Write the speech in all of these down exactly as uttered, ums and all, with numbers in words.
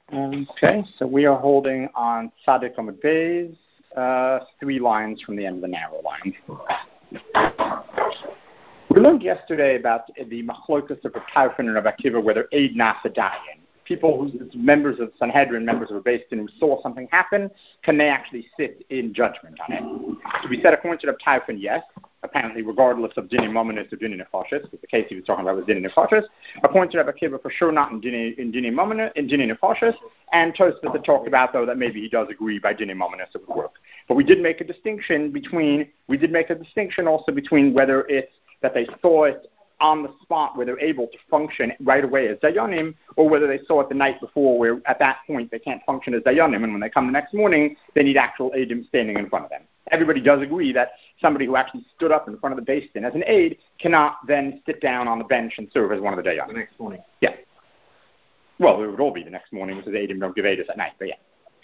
Okay, so we are holding on Tzadik Amud Beis, uh, three lines from the end of the narrow line. We learned yesterday about the machlokas of Reb Tarfon and Reb Akiva, whether aid nasa dayan. People who, members of Sanhedrin, members of a Beis Din who saw something happen, can they actually sit in judgment on it? So we said according to Reb Tarfon, yes. Apparently, regardless of Dini Mominus or Dini Nefashis, because the case he was talking about was Dini Nefashis. According to Reb Akiva, for sure not in Dini in Dini Mominus, in Dini Nefashis. And Tosfos had talked about, though, that maybe he does agree by Dini Mominus it would work. But we did make a distinction between, we did make a distinction also between whether it's that they saw it on the spot where they're able to function right away as Dayanim, or whether they saw it the night before where at that point they can't function as Dayanim, and when they come the next morning, they need actual Eidim standing in front of them. Everybody does agree that somebody who actually stood up in front of the Beis Din as an aide cannot then sit down on the bench and serve as one of the Dayanim. The next morning. Yeah. Well, it would all be the next morning, because Eidim don't give Eidos at night, but yeah.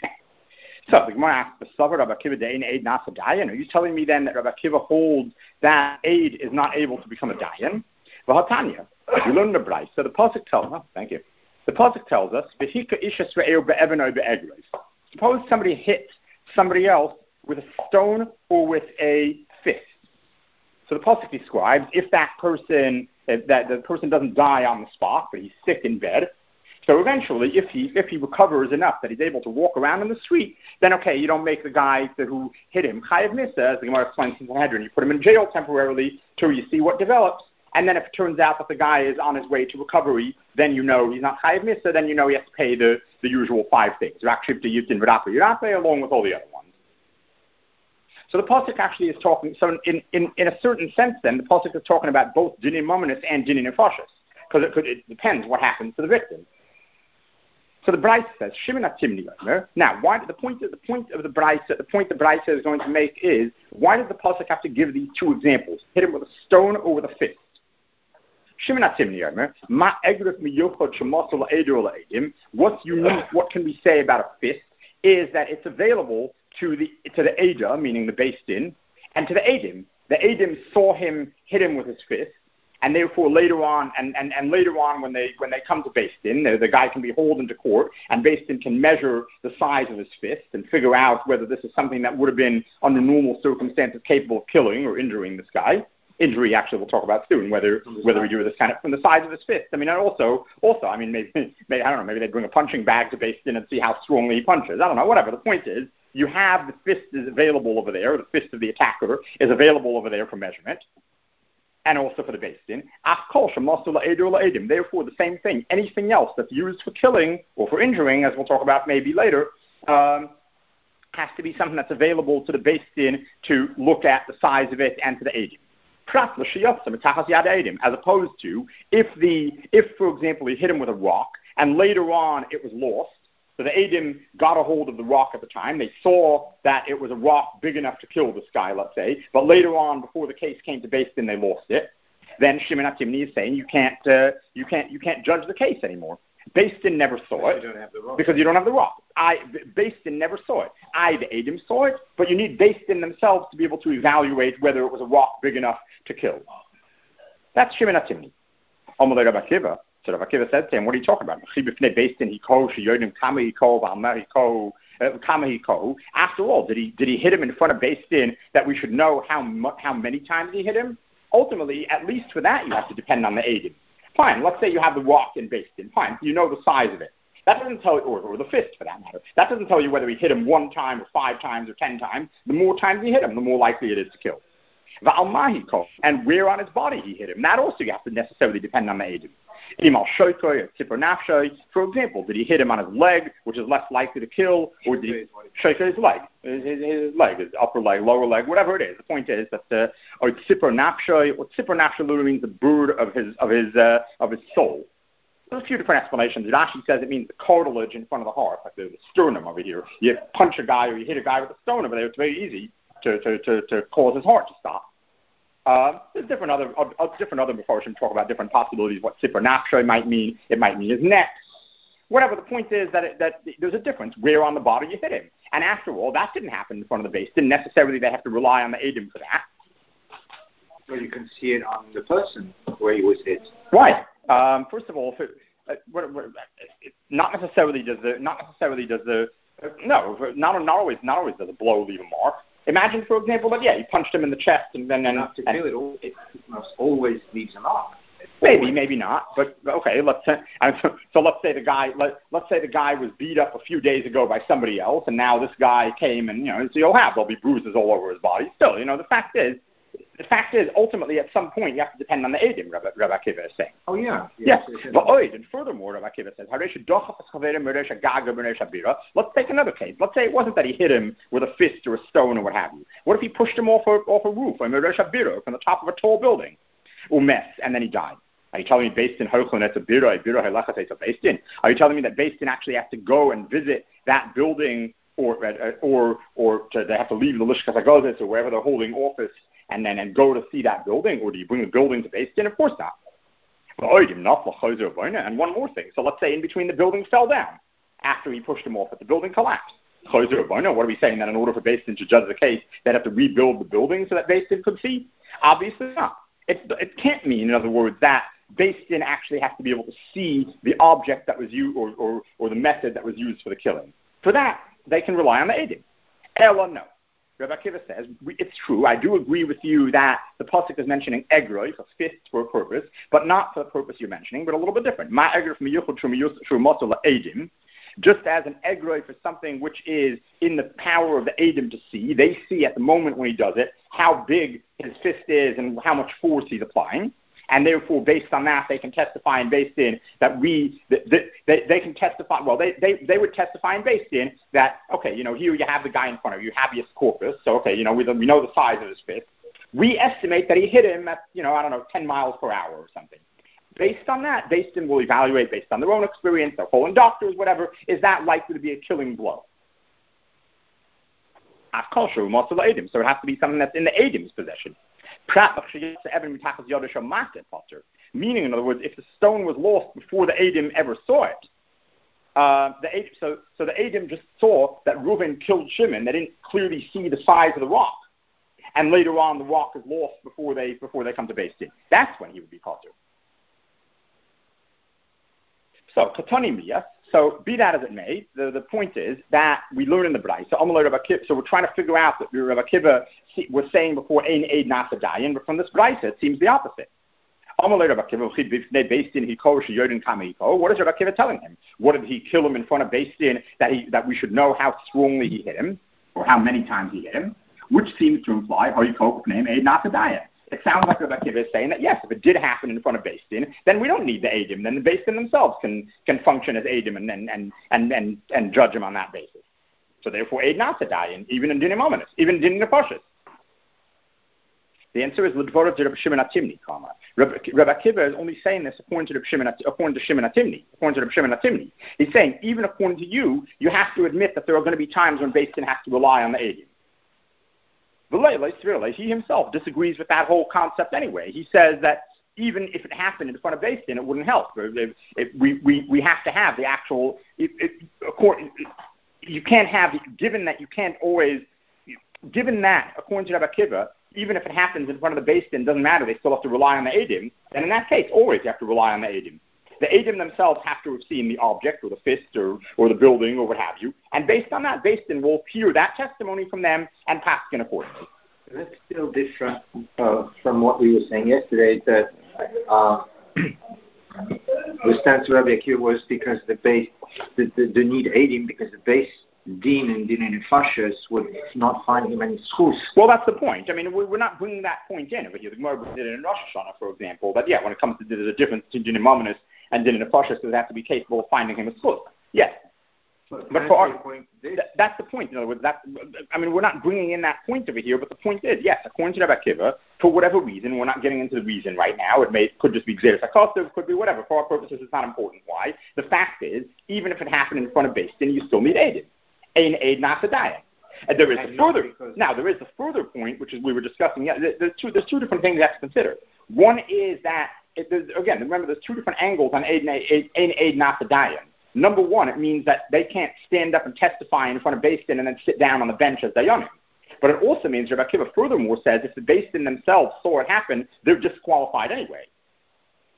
So the Gemara asks, Rabbi Akiva de'ein aid nasa dayan. Are you telling me then that Rabbi Akiva holds that aid is not able to become a dayan? Well, Hatanya, we learned the Bryce. So the pasuk tells us. Thank you. The pasuk tells us, "V'hika ishas re'eu be'evan or be'egros." Suppose somebody hits somebody else with a stone or with a fist. So the pasuk describes if that person, if that the person doesn't die on the spot, but he's sick in bed. So eventually, if he if he recovers enough that he's able to walk around in the street, then okay, you don't make the guy who hit him chayav misa, as the Gemara explains in Sanhedrin. You put him in jail temporarily till you see what develops, and then if it turns out that the guy is on his way to recovery, then you know he's not chayav misa. Then you know he has to pay the, the usual five things, rakshivta, yutin, v'dapa, yirapeh, along with all the other ones. So the pasuk actually is talking. So in, in, in a certain sense, then the pasuk is talking about both dini mominus and dini nefashis, because it, it depends what happens to the victim. So the Bryce says, Shimon Atimni. Now, why the point of the point of the Bryce, the point the Bryce is going to make is, why does the pasuk have to give these two examples? Hit him with a stone or with a fist. Shimon Atimni. Ma egrif miyochod shemasol eidur la'edim. What's unique? What can we say about a fist? Is that it's available to the to the Eidah, meaning the Beis Din, and to the Eidim. The Eidim saw him hit him with his fist. And therefore, later on, and, and, and later on, when they when they come to Beis Din, the, the guy can be hauled into court, and Beis Din can measure the size of his fist and figure out whether this is something that would have been under normal circumstances capable of killing or injuring this guy. Injury, actually, we'll talk about soon. Whether whether we do this kind of from the size of his fist. I mean, and also also, I mean, maybe, maybe I don't know. Maybe they bring a punching bag to Beis Din and see how strongly he punches. I don't know. Whatever. The point is, you have the fist is available over there. The fist of the attacker is available over there for measurement. And also for the Beis Din. Therefore, the same thing. Anything else that's used for killing or for injuring, as we'll talk about maybe later, um, has to be something that's available to the Beis Din to look at the size of it and to the Eidim. As opposed to, if, the, if, for example, he hit him with a rock, and later on it was lost, so the Eidim got a hold of the rock at the time. They saw that it was a rock big enough to kill this guy, let's say. But later on, before the case came to Beis Din, they lost it. Then Shimon Atimni is saying you can't, uh, you can't, you can't judge the case anymore. Beis Din never saw it you don't have the rock. because you don't have the rock. I, Beis Din never saw it. I, the Eidim, saw it, but you need Beis Din themselves to be able to evaluate whether it was a rock big enough to kill. That's Shimon Atimni. Amalei Rabbi Akiva. So Rabbi Akiva said to him, what are you talking about? After all, did he did he hit him in front of Beis Din that we should know how mu- how many times he hit him? Ultimately, at least for that, you have to depend on the Eidim. Fine, let's say you have the rock in Beis Din. Fine, you know the size of it. That doesn't tell you, or, or the fist for that matter. That doesn't tell you whether he hit him one time or five times or ten times. The more times he hit him, the more likely it is to kill. And where on his body he hit him. That also you have to necessarily depend on the Eidim. For example, did he hit him on his leg, which is less likely to kill, or did he shake his leg, his, his, his leg, his upper leg, lower leg, whatever it is. The point is that the or tzipor nafshay, or tzipor nafshay literally means the bird of his of his uh, of his soul. There's a few different explanations. It actually says it means the cartilage in front of the heart, like the, the sternum over here. You punch a guy or you hit a guy with a stone over there, it's very easy to to to, to cause his heart to stop. Uh, there's different other uh, different other Mefarshim talk about different possibilities. What tzipor nafshay might mean. It might mean his neck. Whatever. The point is that it, that there's a difference where on the body you hit him. And after all, that didn't happen in front of the Beis Din. Necessarily, they have to rely on the Eidim for that. Well, you can see it on the person where he was hit. Right. Um, first of all, if it, uh, what, what, it, not necessarily does the not necessarily does the uh, no not not always not always does a blow leave a mark. Imagine, for example, that yeah, you punched him in the chest and then and, Enough to and kill it, all, it must always leaves a mark. maybe maybe not, but okay. Let's say, so let's say the guy let let's say the guy was beat up a few days ago by somebody else, and now this guy came and you know so you'll have there'll be bruises all over his body. Still, you know the fact is. The fact is, ultimately, at some point, you have to depend on the Eidim, Rabbi, Rabbi Akiva is saying. Oh, yeah. Yes. yes. But oid, and furthermore, Rabbi Akiva says, let's take another case. Let's say it wasn't that he hit him with a fist or a stone or what have you. What if he pushed him off a, off a roof, from the top of a tall building, umes, and then he died? Are you telling me based in Hochlin, it's a biro, a biro, halachas, it's a based in? Are you telling me that based in actually has to go and visit that building or, or, or to, they have to leave the Lishkas HaGodes or wherever they're holding office and then and go to see that building, or do you bring the building to Beis Din? Of course not. And one more thing. So let's say in between the building fell down after he pushed him off, but the building collapsed. What are we saying? That in order for Beis Din to judge the case, they'd have to rebuild the building so that Beis Din could see? Obviously not. It, it can't mean, in other words, that Beis Din actually has to be able to see the object that was used or, or, or the method that was used for the killing. For that, they can rely on the Eidim. Ella, no. Rabbi Akiva says, it's true, I do agree with you that the pasuk is mentioning egroi, a fist for a purpose, but not for the purpose you're mentioning, but a little bit different. Ma egroi from miyuchud from eidim, just as an egroi for something which is in the power of the eidim to see. They see at the moment when he does it how big his fist is and how much force he's applying. And therefore, based on that, they can testify in Beis Din that we, that, that, they, they can testify, well, they, they, they would testify in Beis Din that, okay, you know, here you have the guy in front of you, habeas corpus, so, okay, you know, we, we know the size of his fist. We estimate that he hit him at, you know, I don't know, ten miles per hour or something. Based on that, Beis Din will evaluate, based on their own experience, their calling doctors, whatever, is that likely to be a killing blow? So it has to be something that's in the Eidim's possession. Meaning, in other words, if the stone was lost before the Eidim ever saw it, uh, the Eidim, so, so the Eidim just saw that Reuven killed Shimon. They didn't clearly see the size of the rock. And later on, the rock is lost before they before they come to Beis Din. That's when he would be potter. So, Katani Miyah. So, be that as it may, the, the point is that we learn in the Brais. So, so we're trying to figure out that Rabbi Akiva was saying before, Ein Eid Nasa Dayan, but from this Brais, it seems the opposite. What is Rabbi Akiva telling him? What did he kill him in front of Beis Din that, he, that we should know how strongly he hit him, or how many times he hit him, which seems to imply, Eid Nasa Dayan. It sounds like Rabbi Akiva is saying that, yes, if it did happen in front of Beis Din, then we don't need the Eidim. Then the Beis Din themselves can, can function as Eidim and, and, and, and, and, and judge him on that basis. So therefore, Eid not to die, even in Dinim Ominous, even in Dinim Nefoshis. The answer is L'dvorav de Rabbi Shimon HaTimni, comma. Rabbi Akiva is only saying this according to Rabbi Shimon, according to Shimon HaTimni, according to Rabbi Shimon HaTimni. He's saying, even according to you, you have to admit that there are going to be times when Beis Din has to rely on the Eidim. He himself disagrees with that whole concept anyway. He says that even if it happened in front of Beis Din, it wouldn't help. It, it, we, we, we have to have the actual, it, it, you can't have, given that you can't always, given that, according to Rabbi Akiva, even if it happens in front of the Beis Din, doesn't matter, they still have to rely on the Eidim, then in that case, always you have to rely on the Eidim. The Eidim themselves have to have seen the object or the fist or, or the building or what have you. And based on that, Beis Din will hear that testimony from them and pass in accordingly. That's still different uh, from what we were saying yesterday, that uh, the stance of Rabbi Akiva was because the base, the, the, the need Eidim, because the Beis Din and Din Nefashos would not find him any schools. Well, that's the point. I mean, we're not bringing that point in over here. The Gemara did it in Rosh Hashanah, for example. But yeah, when it comes to there's a difference between Din Ominous and Din Nefashos, so they have to be capable of finding him a school. Yes. But, but for our, th- that's the point. In other words, that, I mean, we're not bringing in that point over here, but the point is, yes, according to Rabbi Akiva, for whatever reason, we're not getting into the reason right now. It may could just be Xeris HaKosov, could be whatever. For our purposes, it's not important why. The fact is, even if it happened in front of Beis Din, you still need Eidim. Ein Eid Nasa Dayan. And there is and the further, now there is the further point, which is we were discussing. Yeah, there's two, there's two different things you have to consider. One is that, it, again, remember, there's two different angles on Ein Eid Nasa Dayan. Number one, it means that they can't stand up and testify in front of Beis Din and then sit down on the bench as Dayanim. But it also means, Rabbi Akiva furthermore says, if the Beis Din themselves saw it happen, they're disqualified anyway.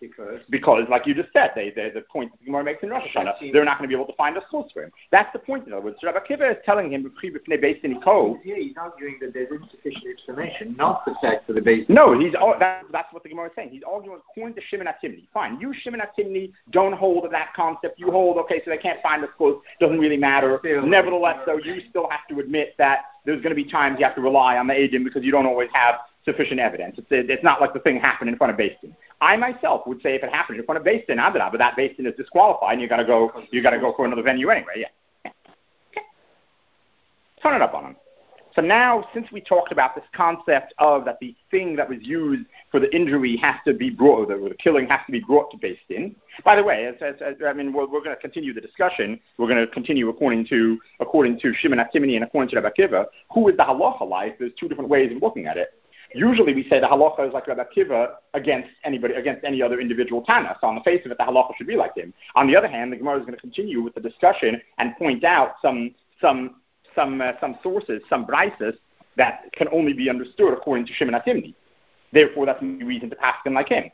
Because, because, like you just said, they, they, the point that the Gemara makes in Rosh Hashanah, they're not going to be able to find a source for him. That's the point, in other words. Rabbi Akiva is telling him, based in Iko. Yeah, he's arguing that there's insufficient explanation, not the fact that the base. No, he's that, that's what the Gemara is saying. He's arguing according to Shimon HaTimni. Fine, you, Shimon HaTimni, don't hold of that concept. You hold, okay, so they can't find a source, doesn't really matter. Still, Nevertheless, though, you still have to admit that there's going to be times you have to rely on the Eidim because you don't always have sufficient evidence. It's, it's not like the thing happened in front of Beis Din. I myself would say if it happened in front of Beis Din, Adrabah, but that Beis Din is disqualified, and you got to go. You got to go for another venue anyway. Yeah. yeah. Okay. Turn it up on him. So now, since we talked about this concept of that the thing that was used for the injury has to be brought, or the, or the killing has to be brought to Beis Din. By the way, as, as, as, I mean, we're, we're going to continue the discussion. We're going to continue according to according to Shimon HaTimni and according to Rabbi Akiva. Who is the halacha like? There's two different ways of looking at it. Usually we say the halacha is like Rabbi Akiva against anybody, against any other individual Tana. So on the face of it, the halacha should be like him. On the other hand, the Gemara is going to continue with the discussion and point out some some some uh, some sources, some brises that can only be understood according to Shimon HaTimni. Therefore, that's a reason to pass him like him.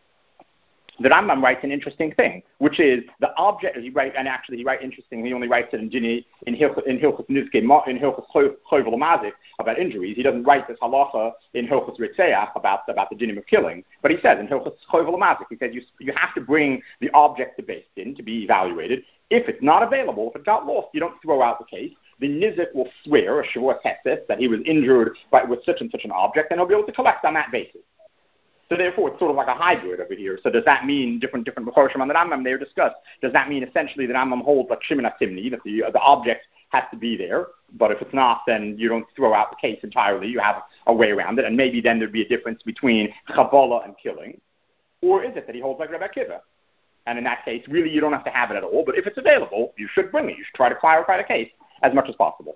The Rambam writes an interesting thing, which is the object. He writes, and actually he writes interesting. He only writes it in Gini in Hilchos in Hilchos Nizke in Hilchos Chovel Mazik about injuries. He doesn't write this halacha in Hilchos Ritzeach about about the dinim of killing. But he says in Hilchos Chovel Mazik, he says you you have to bring the object to Beis Din to be evaluated. If it's not available, if it got lost, you don't throw out the case. The nizik will swear a shavua tetzis that he was injured by with such and such an object, and he'll be able to collect on that basis. So therefore, it's sort of like a hybrid over here. So does that mean different different Mechoshim on the Rambam they are discussed? Does that mean essentially the Rambam holds like Shimon HaTimni, that the, the object has to be there, but if it's not, then you don't throw out the case entirely. You have a way around it, and maybe then there'd be a difference between Chabala and killing. Or is it that he holds like Rabbi Akiva? And in that case, really you don't have to have it at all, but if it's available, you should bring it. You should try to clarify the case as much as possible.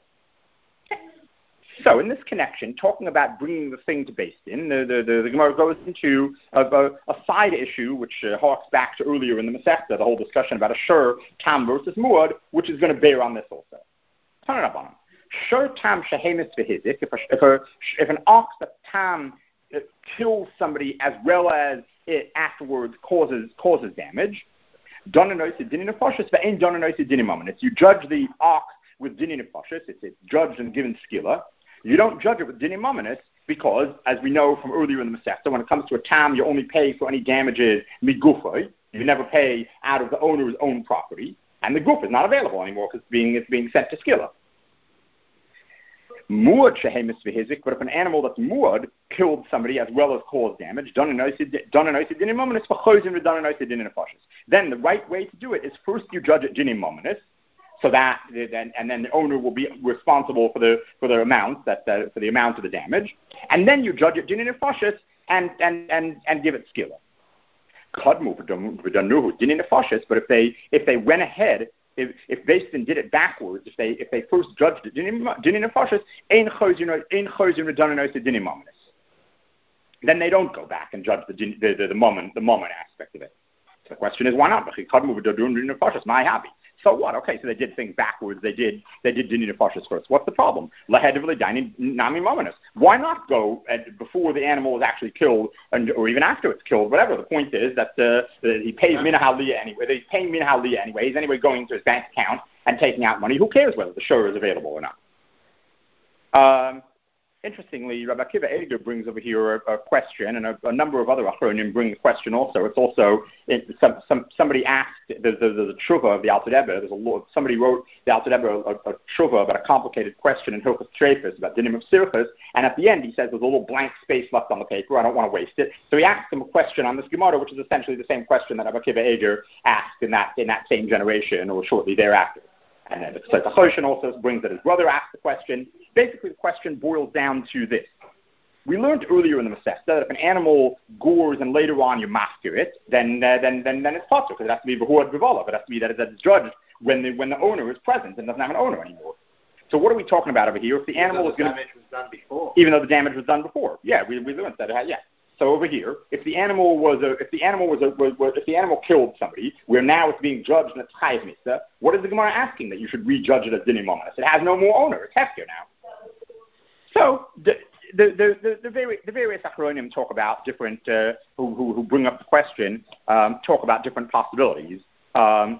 So in this connection, talking about bringing the thing to Beis Din, the, the, the, the Gemara goes into a, a, a side issue which uh, harks back to earlier in the Masechta, the whole discussion about a shur, tam versus muad, which is going to bear on this also. Turn it up on him. Shur tam shehemis v'hizik, if, a, if, a, if an ox that tam uh, kills somebody as well as it afterwards causes causes damage, donanosid dinin nefashis ve'en donanosid dinim amanis. You judge the ox with dinin nefashis, it's, it's judged and given skila. You don't judge it with dinim amanis because, as we know from earlier in the Masechta, when it comes to a tam, you only pay for any damages migufay. You never pay out of the owner's own property, and the guf is not available anymore because it's being, it's being sent to skila. Muad shehemis v'hizik, but if an animal that's muad killed somebody as well as caused damage, then the right way to do it is first you judge it dinim amanis, so that then and then the owner will be responsible for the for the amount that uh, for the amount of the damage, and then you judge it dinim nefashis and and and and give it skila. Kadmu v'danuhu dinim nefashis, but if they if they went ahead. If if Beis Din did it backwards, if they if they first judged it dinim nefashis, ein chozin ein chozin v'dananos dinim amanis, then they don't go back and judge the the the, the moment the moment aspect of it. So the question is why not? My hobby. So what? Okay, so they did things backwards. They did they did dinim nefashis first. What's the problem? Why not go at, before the animal is actually killed, and, or even after it's killed? Whatever. The point is that, uh, that he pays min haliyah anyway. He's paying min haliyah anyway. He's anyway going to his bank account and taking out money. Who cares whether the shur is available or not? Um, Interestingly, Rabbi Akiva Eiger brings over here a, a question, and a, a number of other achronim bring the question also. It's also, it, some, some, somebody asked, there's, there's a tshuva of the Alter Rebbe, there's a, somebody wrote the Alter Rebbe a, a tshuva about a complicated question in Hilchos Treifus about dinim of sirchus, and at the end he says there's a little blank space left on the paper, I don't want to waste it. So he asked him a question on this Gemara, which is essentially the same question that Rabbi Akiva Eiger asked in that, in that same generation, or shortly thereafter. And then the Choshen also brings that his brother asked the question. Basically, the question boils down to this. We learned earlier in the Masechta that if an animal gores and later on you master it, then uh, then then then it's potter, because it has to be b'huad b'vola. It has to be that it's judged when the when the owner is present and doesn't have an owner anymore. So what are we talking about over here? If the animal is going to, damage was done before, even though the damage was done before, yeah, we we learned that it had, yeah. So over here, if the animal was a, if the animal was a, was, was, if the animal killed somebody, where now it's being judged and it's chayiv mitzvah, what is the Gemara asking that you should rejudge it as dinim amanis? It has no more owner. It's hefker now. So the, the the the, the, vari- the various Achronim talk about different uh, who, who who bring up the question um, talk about different possibilities. Um,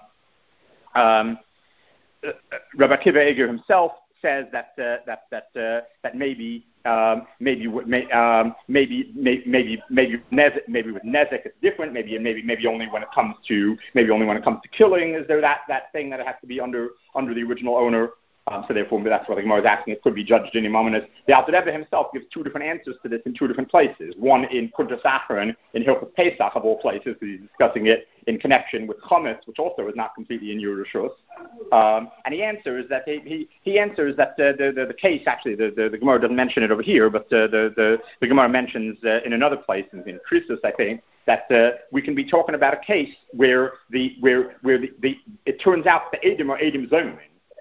um, uh, Rabbi Akiva Eger himself says that uh, that that uh, that maybe um, maybe may, um, maybe maybe maybe maybe Nezek, maybe with Nezek it's different. Maybe maybe maybe only when it comes to maybe only when it comes to killing is there that, that thing that it has to be under under the original owner. Um, so therefore, that's what the Gemara is asking. It could be judged in Imamanis. The Alter Rebbe himself gives two different answers to this in two different places. One in Kuntres Acharon, in Hilchos Pesach of all places, because he's discussing it in connection with Chametz, which also is not completely in Yerushus. Um, and he answers that he he, he answers that uh, the, the the case actually the, the the Gemara doesn't mention it over here, but uh, the the the Gemara mentions uh, in another place in, in Krisus, I think, that uh, we can be talking about a case where the where where the, the it turns out the Edom are Edom Zomin.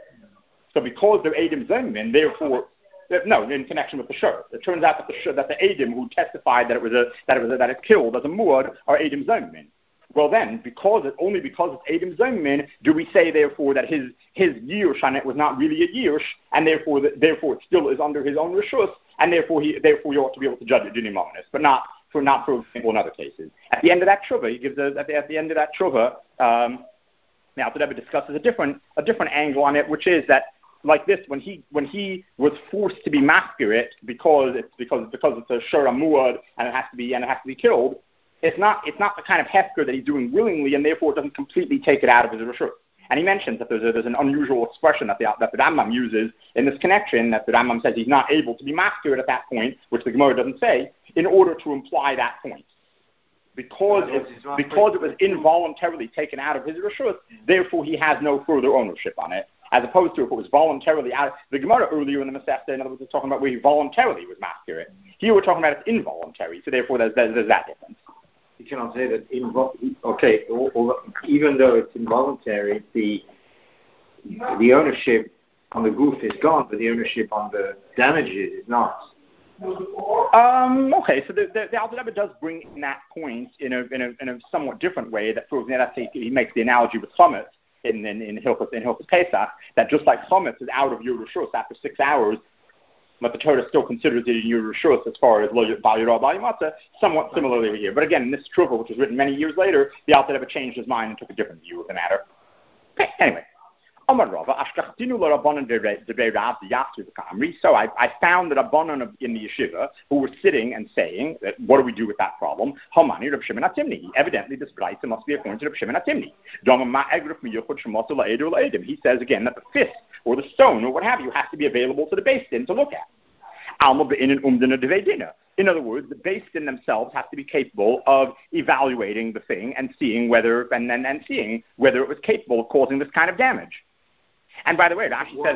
So because they're Edom Zomin, therefore, no, in connection with the shur. It turns out that the shur, that the Edom who testified that it was a that it was a, that it killed as a muad are Edom Zomin. Well then, because it only because it's Edom Zomin, do we say therefore that his his yirush on it was not really a yirush, and therefore the, therefore it still is under his own rishus, and therefore he therefore you ought to be able to judge it din imaminus, but not for not for example in other cases. At the end of that tshuva, he gives a, at, the, at the end of that tshuva, um, now the Rebbe discusses a different a different angle on it, which is that. Like this, when he when he was forced to be masquerade because it's because because it's a shura muad and it has to be and it has to be killed, it's not it's not the kind of hefker that he's doing willingly, and therefore it doesn't completely take it out of his rishut. And he mentions that there's a, there's an unusual expression that the that the Rambam uses in this connection, that the Rambam says he's not able to be masquerade at that point, which the Gemara doesn't say, in order to imply that point. Because it, because it was involuntarily taken out of his rishut, therefore he has no further ownership on it. As opposed to if it was voluntarily out. The Gemara earlier in the Masechta, in other words, was talking about where he voluntarily was masquerade. Here we're talking about it's involuntary, so therefore there's, there's, there's that difference. You cannot say that, invo- okay, or, or, even though it's involuntary, the the ownership on the goof is gone, but the ownership on the damages is not. Um, okay, so the, the, the Alter Rebbe does bring in that point in a, in a, in a somewhat different way. That proves that he makes the analogy with Chametz. In in in Hilchos in Hilchos Pesach, that just like Chametz is out of Yerushus after six hours, but the Torah still considers it in Yerushus as far as Lo Ba'yirah Ba'yimatzah, somewhat similarly over here. But again, in this Truvah, which was written many years later, the Alter Rebbe changed his mind and took a different view of the matter. Okay, anyway. So I, I found that Rabbanon in the yeshiva who were sitting and saying, that, what do we do with that problem? Hamani Reb Shimon HaTimni. Evidently, this brayta must be according to Reb Shimon HaTimni. He says again that the fist or the stone or what have you has to be available to the Beis Din to look at. In other words, the Beis Din themselves have to be capable of evaluating the thing and seeing whether and, and, and seeing whether it was capable of causing this kind of damage. And by the way, Rashi says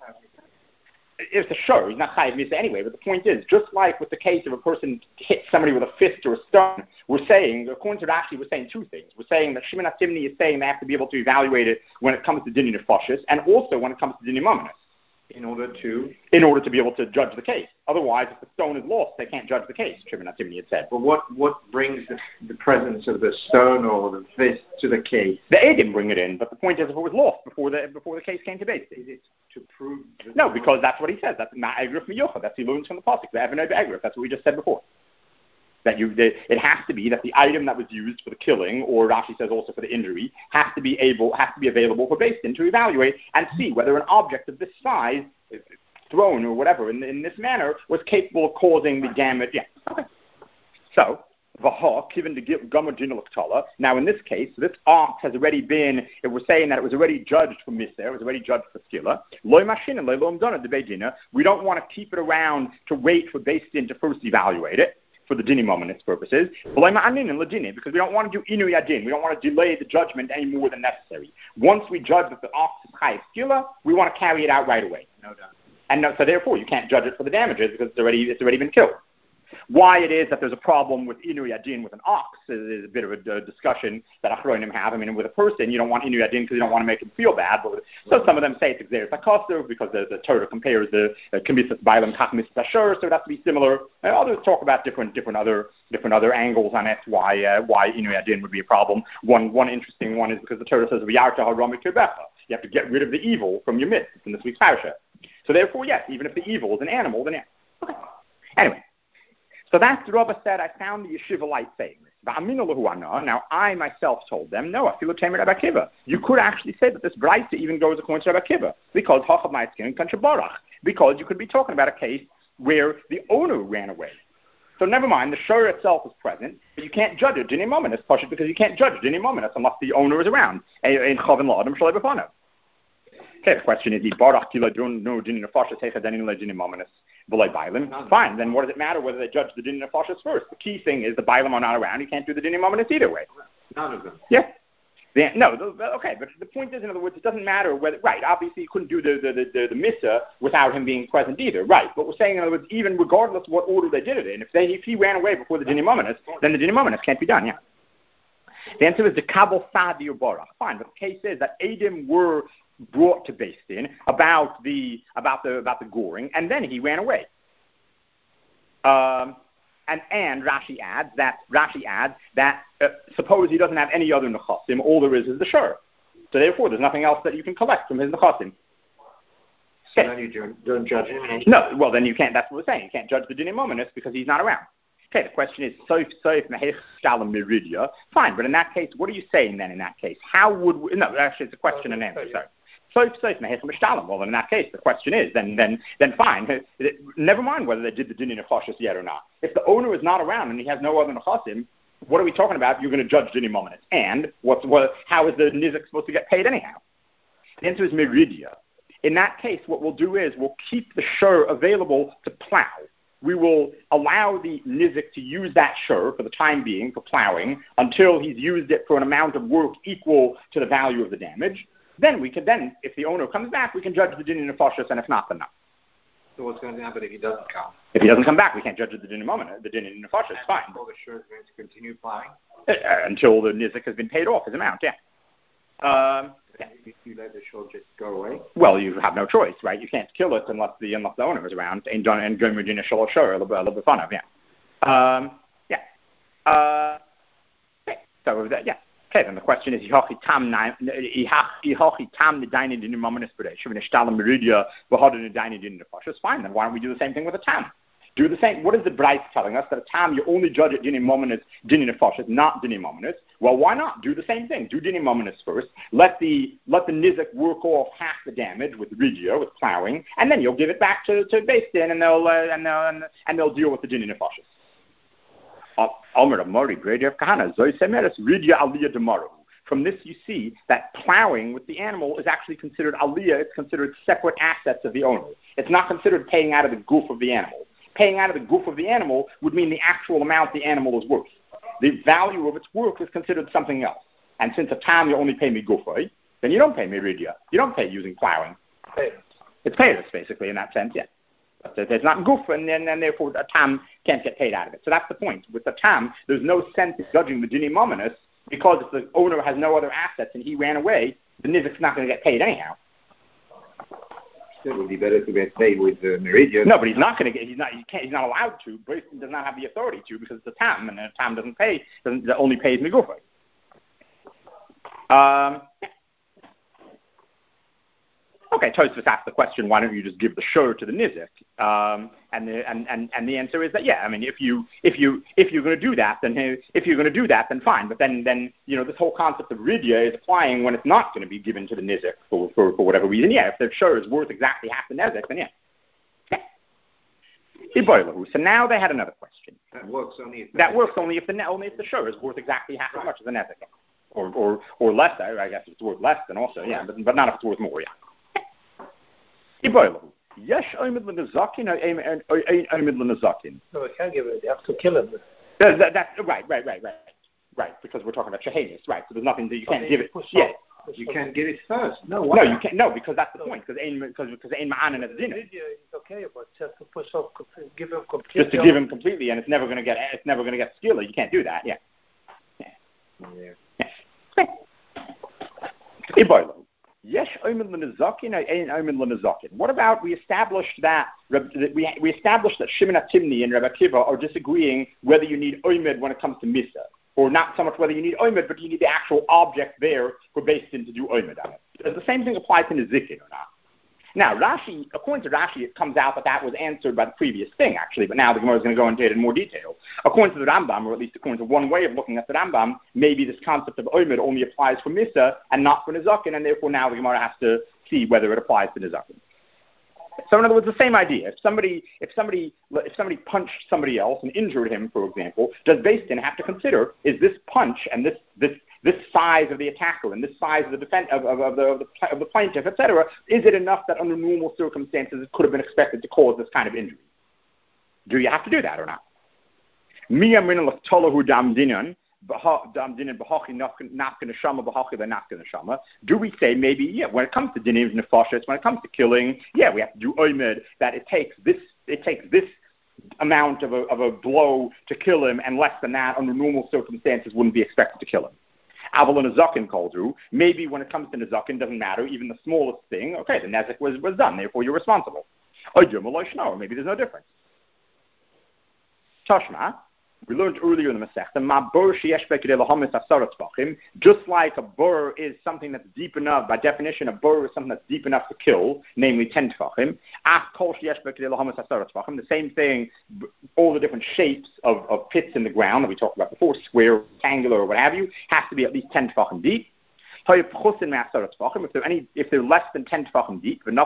it's a shur. He's not chayiv misa anyway. But the point is, just like with the case of a person hits somebody with a fist or a stone, we're saying, according to Rashi, we're saying two things. We're saying that Shimon HaTimni is saying they have to be able to evaluate it when it comes to dini nefashis, and also when it comes to dini mamonis. In order to? In order to be able to judge the case. Otherwise, if the stone is lost, they can't judge the case, Shimon HaTimni had said. But what, what brings the, the presence of the stone or the fist to the case? The Edom bring it in, but the point is if it was lost before the before the case came to Beis Din. Is it to prove? No, because that's what he says. That's Ma'egrif Miyocha. That's he learns from the Pasuk. The Evanei Be'egrif. That's what we just said before. That you, the, it has to be that the item that was used for the killing, or Rashi says also for the injury, has to be able, has to be available for Beis Din to evaluate and see whether an object of this size, thrown or whatever in, in this manner, was capable of causing the damage. Yeah. Okay. So, v'ha given the Gomer Dinah L'Ktala. Now, in this case, this ox has already been. It was saying that it was already judged for miser. It was already judged for skila. Loy mashin and loy lo umdana the beidina. We don't want to keep it around to wait for Beis Din to first evaluate it for the dini moment's purposes. Because we don't want to do inu yadin. We don't want to delay the judgment any more than necessary. Once we judge that the ox is chayiv skila, we want to carry it out right away. No doubt. And no, so therefore, you can't judge it for the damages because it's already it's already been killed. Why it is that there's a problem with inu yadin with an ox is, is a bit of a, a discussion that Achronim have. I mean, with a person, you don't want inu yadin because you don't want to make him feel bad. But with, so some of them say it's exeris hakosov because the, the Torah compares the kamisas bailam kach misas ashur, so it has to be similar. And others talk about different different other different other angles on it. Why uh, why inu yadin would be a problem. One one interesting one is because the Torah says v'yarta harami kirbecha. You have to get rid of the evil from your midst. It's in this week's parasha. So therefore, yes, even if the evil is an animal, then yeah. Okay. Anyway, so that's the Rabbi said, I found the yeshiva light saying this. Now, I myself told them, no, I feel a tamer Rabbi Akiva. You could actually say that this Braisa even goes according to Rabbi Akiva, because Hachab Ma'askin Kancha Barach, because you could be talking about a case where the owner ran away. So never mind, the shur itself is present, but you can't judge it, Dini Mominus, because you can't judge Dini Mominus unless the owner is around. Okay, the question is, fine, then what does it matter whether they judge the Dini Nefashos first? The key thing is the Bailam are not around, you can't do the Dini Mominus either way. None of them. Yeah. The, no, the, okay, but the point is, in other words, it doesn't matter whether, right, obviously you couldn't do the, the, the, the, the Missa without him being present either, right, but we're saying, in other words, even regardless of what order they did it in, if they if he ran away before the Dini Mominus, then the Dini Mominus can't be done, yeah. The answer is the Kabul Sadi or Barach. Fine, but the case is that Adim were brought to Beis Din about the, about the, about the goring, and then he ran away. Um... And, and Rashi adds that Rashi adds that uh, suppose he doesn't have any other nechasim, all there is is the shur. So therefore, there's nothing else that you can collect from his nechasim. So then you don't, don't judge him. No, well then you can't. That's what we're saying. You can't judge the Dini Mominus because he's not around. Okay, the question is soif soif mehech shalom miridia. Fine, but in that case, what are you saying then? In that case, how would we, no? Actually, it's a question and answer. Sorry. Well, then in that case, the question is, then then then fine. Never mind whether they did the Dini Nefashos yet or not. If the owner is not around and he has no other Nechasim, what are we talking about? You're going to judge Dini Mominus. And what's, what, how is the Nizik supposed to get paid anyhow? The answer is Meridia. In that case, what we'll do is we'll keep the shur available to plow. We will allow the Nizik to use that shur for the time being for plowing until he's used it for an amount of work equal to the value of the damage. Then we can then, if the owner comes back, we can judge the Dini Nefashos, and if not, then not. So what's going to happen if he doesn't come? If he doesn't come back, we can't judge the Dini Mominus, the Dini Nefashos. Fine. All the shur is going to continue plowing uh, until the nizik has been paid off his amount. Yeah. Um, yeah. If you let the shur just go away. Well, you have no choice, right? You can't kill it unless the unless the owner is around. And John and John Virginia shul shur a little bit, a little bit fun of yeah. Um, yeah. Uh, okay. So that yeah. Okay, then the question is, why fine, then why don't we do the same thing with a tam? Do the same. What is the Bryce telling us? That a tam, you only judge at Dini Mominus, Dini Nefashos, not Dini Mominus. Well, why not? Do the same thing. Do Dini Mominus first. Let the let the Nizik work off half the damage with Ridia, with plowing, and then you'll give it back to, to Beis Din, and they'll, uh, and, they'll, and, and they'll deal with the Dini Nefashos. From this you see that plowing with the animal is actually considered aliyah. It's considered separate assets of the owner. It's not considered paying out of the goof of the animal. Paying out of the goof of the animal would mean the actual amount the animal is worth. The value of its work is considered something else. And since a time you only pay me gufay, then you don't pay me ridia. You don't pay using plowing. It's payers, basically, in that sense, yeah. But there's not goof, and then and therefore a tam can't get paid out of it. So that's the point. With the tam, there's no sense in judging the Dini Mominus, because if the owner has no other assets and he ran away, the nizik's not going to get paid anyhow. It would be better to get paid with the uh, Meridian. No, but he's not going to get. He's not. He can't. He's not allowed to. Brayson does not have the authority to because it's a tam, and a tam doesn't pay. Doesn't that only pays migufa. Um. Okay, Tosfos asked the question, why don't you just give the shur to the nizik? Um, and the and, and, and the answer is that yeah, I mean if you if you if you're going to do that, then if you're going to do that, then fine. But then then you know this whole concept of ridya is applying when it's not going to be given to the nizik for, for for whatever reason. Yeah, if the shur is worth exactly half the nizik, then yeah. yeah. So now they had another question. That works only if that works only if the only if the shur is worth exactly half as much as the nizik, or or or less. I guess if it's worth less, then also yeah, but but not if it's worth more. Yeah. Yes, Oimid Lenazakin or Oimid Lenazakin. No, we can't give it. You have to kill him. That, that, that, right, right, right, right, right. Because we're talking about Shahanis, right? So there's nothing that you can't give it. Yeah, you can't give it first. No, why? No, you can't. No, because that's the point. Because because because Ein Ma'anan at the dinner. It's okay, but just to push off, give him completely. Just to give him completely, and it's never going to get. It's never going to get skiller. You can't do that. Yeah. Yeah. Yeah. Iboilo. Yes, what about we established that we we established that Shimon HaTimni and Rabbi Akiva are disagreeing whether you need oimid when it comes to misa, or not so much whether you need oimid, but you need the actual object there for Beis Din to do oimid on it. Does the same thing apply to nizikin or not? Now, Rashi, according to Rashi, it comes out that that was answered by the previous thing, actually, but now the Gemara is going to go into it in more detail. According to the Rambam, or at least according to one way of looking at the Rambam, maybe this concept of Oymid only applies for Misa and not for Nezakin, and therefore now the Gemara has to see whether it applies to Nezakin. So in other words, the same idea. If somebody, if somebody, if somebody punched somebody else and injured him, for example, does Beis Din have to consider, is this punch and this this this size of the attacker and this size of the defense of, of, of, the, of, the, of the plaintiff, et cetera, is it enough that under normal circumstances it could have been expected to cause this kind of injury? Do you have to do that or not? Do we say maybe, yeah, when it comes to dinim nefashos, when it comes to killing, yeah, we have to do oymid, that it takes this, it takes this amount of a, of a blow to kill him, and less than that under normal circumstances wouldn't be expected to kill him. Aval and Nezakin called you. Maybe when it comes to Nezakin, doesn't matter, even the smallest thing, okay, the Nezek was, was done, therefore you're responsible. Or maybe there's no difference. Tashma, we learned earlier in the Masechta, just like a bur is something that's deep enough, by definition, a bur is something that's deep enough to kill, namely ten tefachim. The same thing, all the different shapes of, of pits in the ground that we talked about before, square, rectangular, or what have you, has to be at least ten tefachim deep. If they're, any, if they're less than ten tefachim deep, and a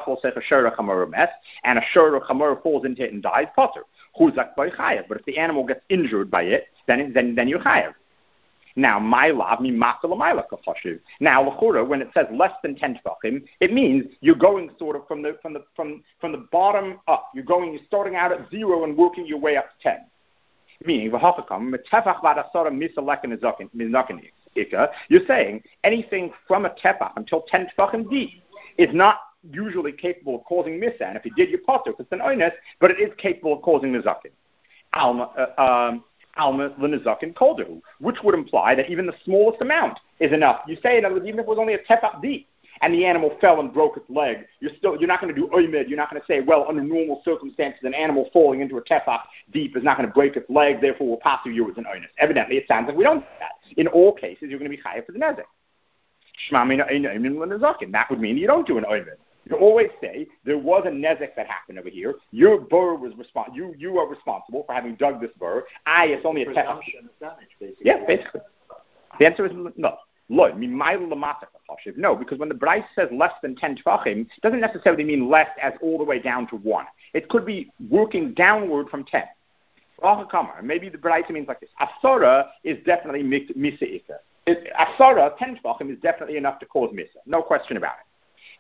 shur chamor falls into it and dies, potter. But if the animal gets injured by it, then then then you're chayav. Now, my lav mi makal. Now, l'chura, when it says less than ten tefachim, it means you're going sort of from the from the from from the bottom up. You're going, you're starting out at zero and working your way up to ten. Meaning, you're saying anything from a tefach until ten tefachim deep is not usually capable of causing misa, and if you did your potter, it's an oinus, but it is capable of causing nizakin. Alma, uh, um, alma l'nizakin koldehu, which would imply that even the smallest amount is enough. You say, in other words, even if it was only a tefach deep, and the animal fell and broke its leg, you're still you're not going to do oimid. You're not going to say, well, under normal circumstances, an animal falling into a tefach deep is not going to break its leg, therefore we'll pass you as an oinus. Evidently, it sounds like we don't do that. In all cases, you're going to be chayav for the nezek. That would mean you don't do an oimid. You always say there was a nezek that happened over here. Your burr was respons- You you are responsible for having dug this burr. I it's only a tefach. Yeah, basically. The answer is no. No, because when the Bryce says less than ten tefachim, it doesn't necessarily mean less as all the way down to one. It could be working downward from ten. Maybe the Bryce means like this. Asara is definitely misa. Asara, ten tefachim, is definitely enough to cause misa. No question about it.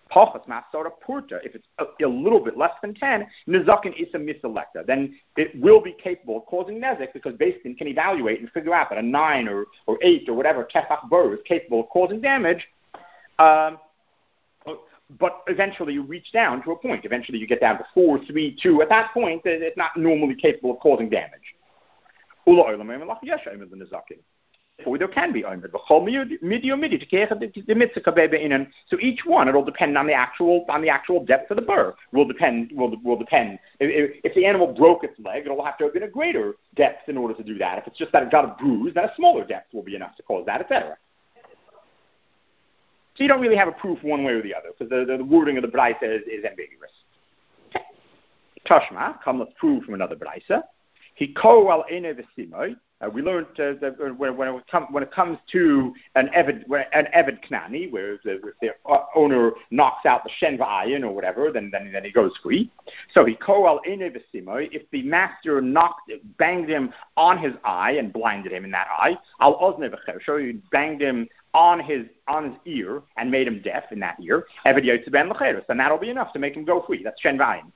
If it's a, a little bit less than ten, Nezakin is a miselecta. Then it will be capable of causing nezek because Beis Din can evaluate and figure out that a nine or, or eight or whatever tefach burr is capable of causing damage. Um, but eventually you reach down to a point. Eventually you get down to four, three, two. At that point, it's not normally capable of causing damage. Or there can be oimid. So each one, it'll depend on the actual on the actual depth of the burr. Will depend. Will will depend. If, if the animal broke its leg, it'll have to have been a greater depth in order to do that. If it's just that it got a bruise, then a smaller depth will be enough to cause that, et cetera. So you don't really have a proof one way or the other because the, the, the wording of the brisa is, is ambiguous. Tashma, come let's prove from another brisa. He ko al ene v'simoi. Uh, we learned uh, that when, when, it come, when it comes to an Eved, an Eved Knani, where the, the owner knocks out the Shen V'ayin or whatever, then, then then he goes free. So he koal ene v'simoi. If the master knocked, banged him on his eye and blinded him in that eye, al ozne v'chersho, he banged him on his on his ear and made him deaf in that ear. Eved yotze ben l'cheres, then that'll be enough to make him go free. That's Shen V'ayin.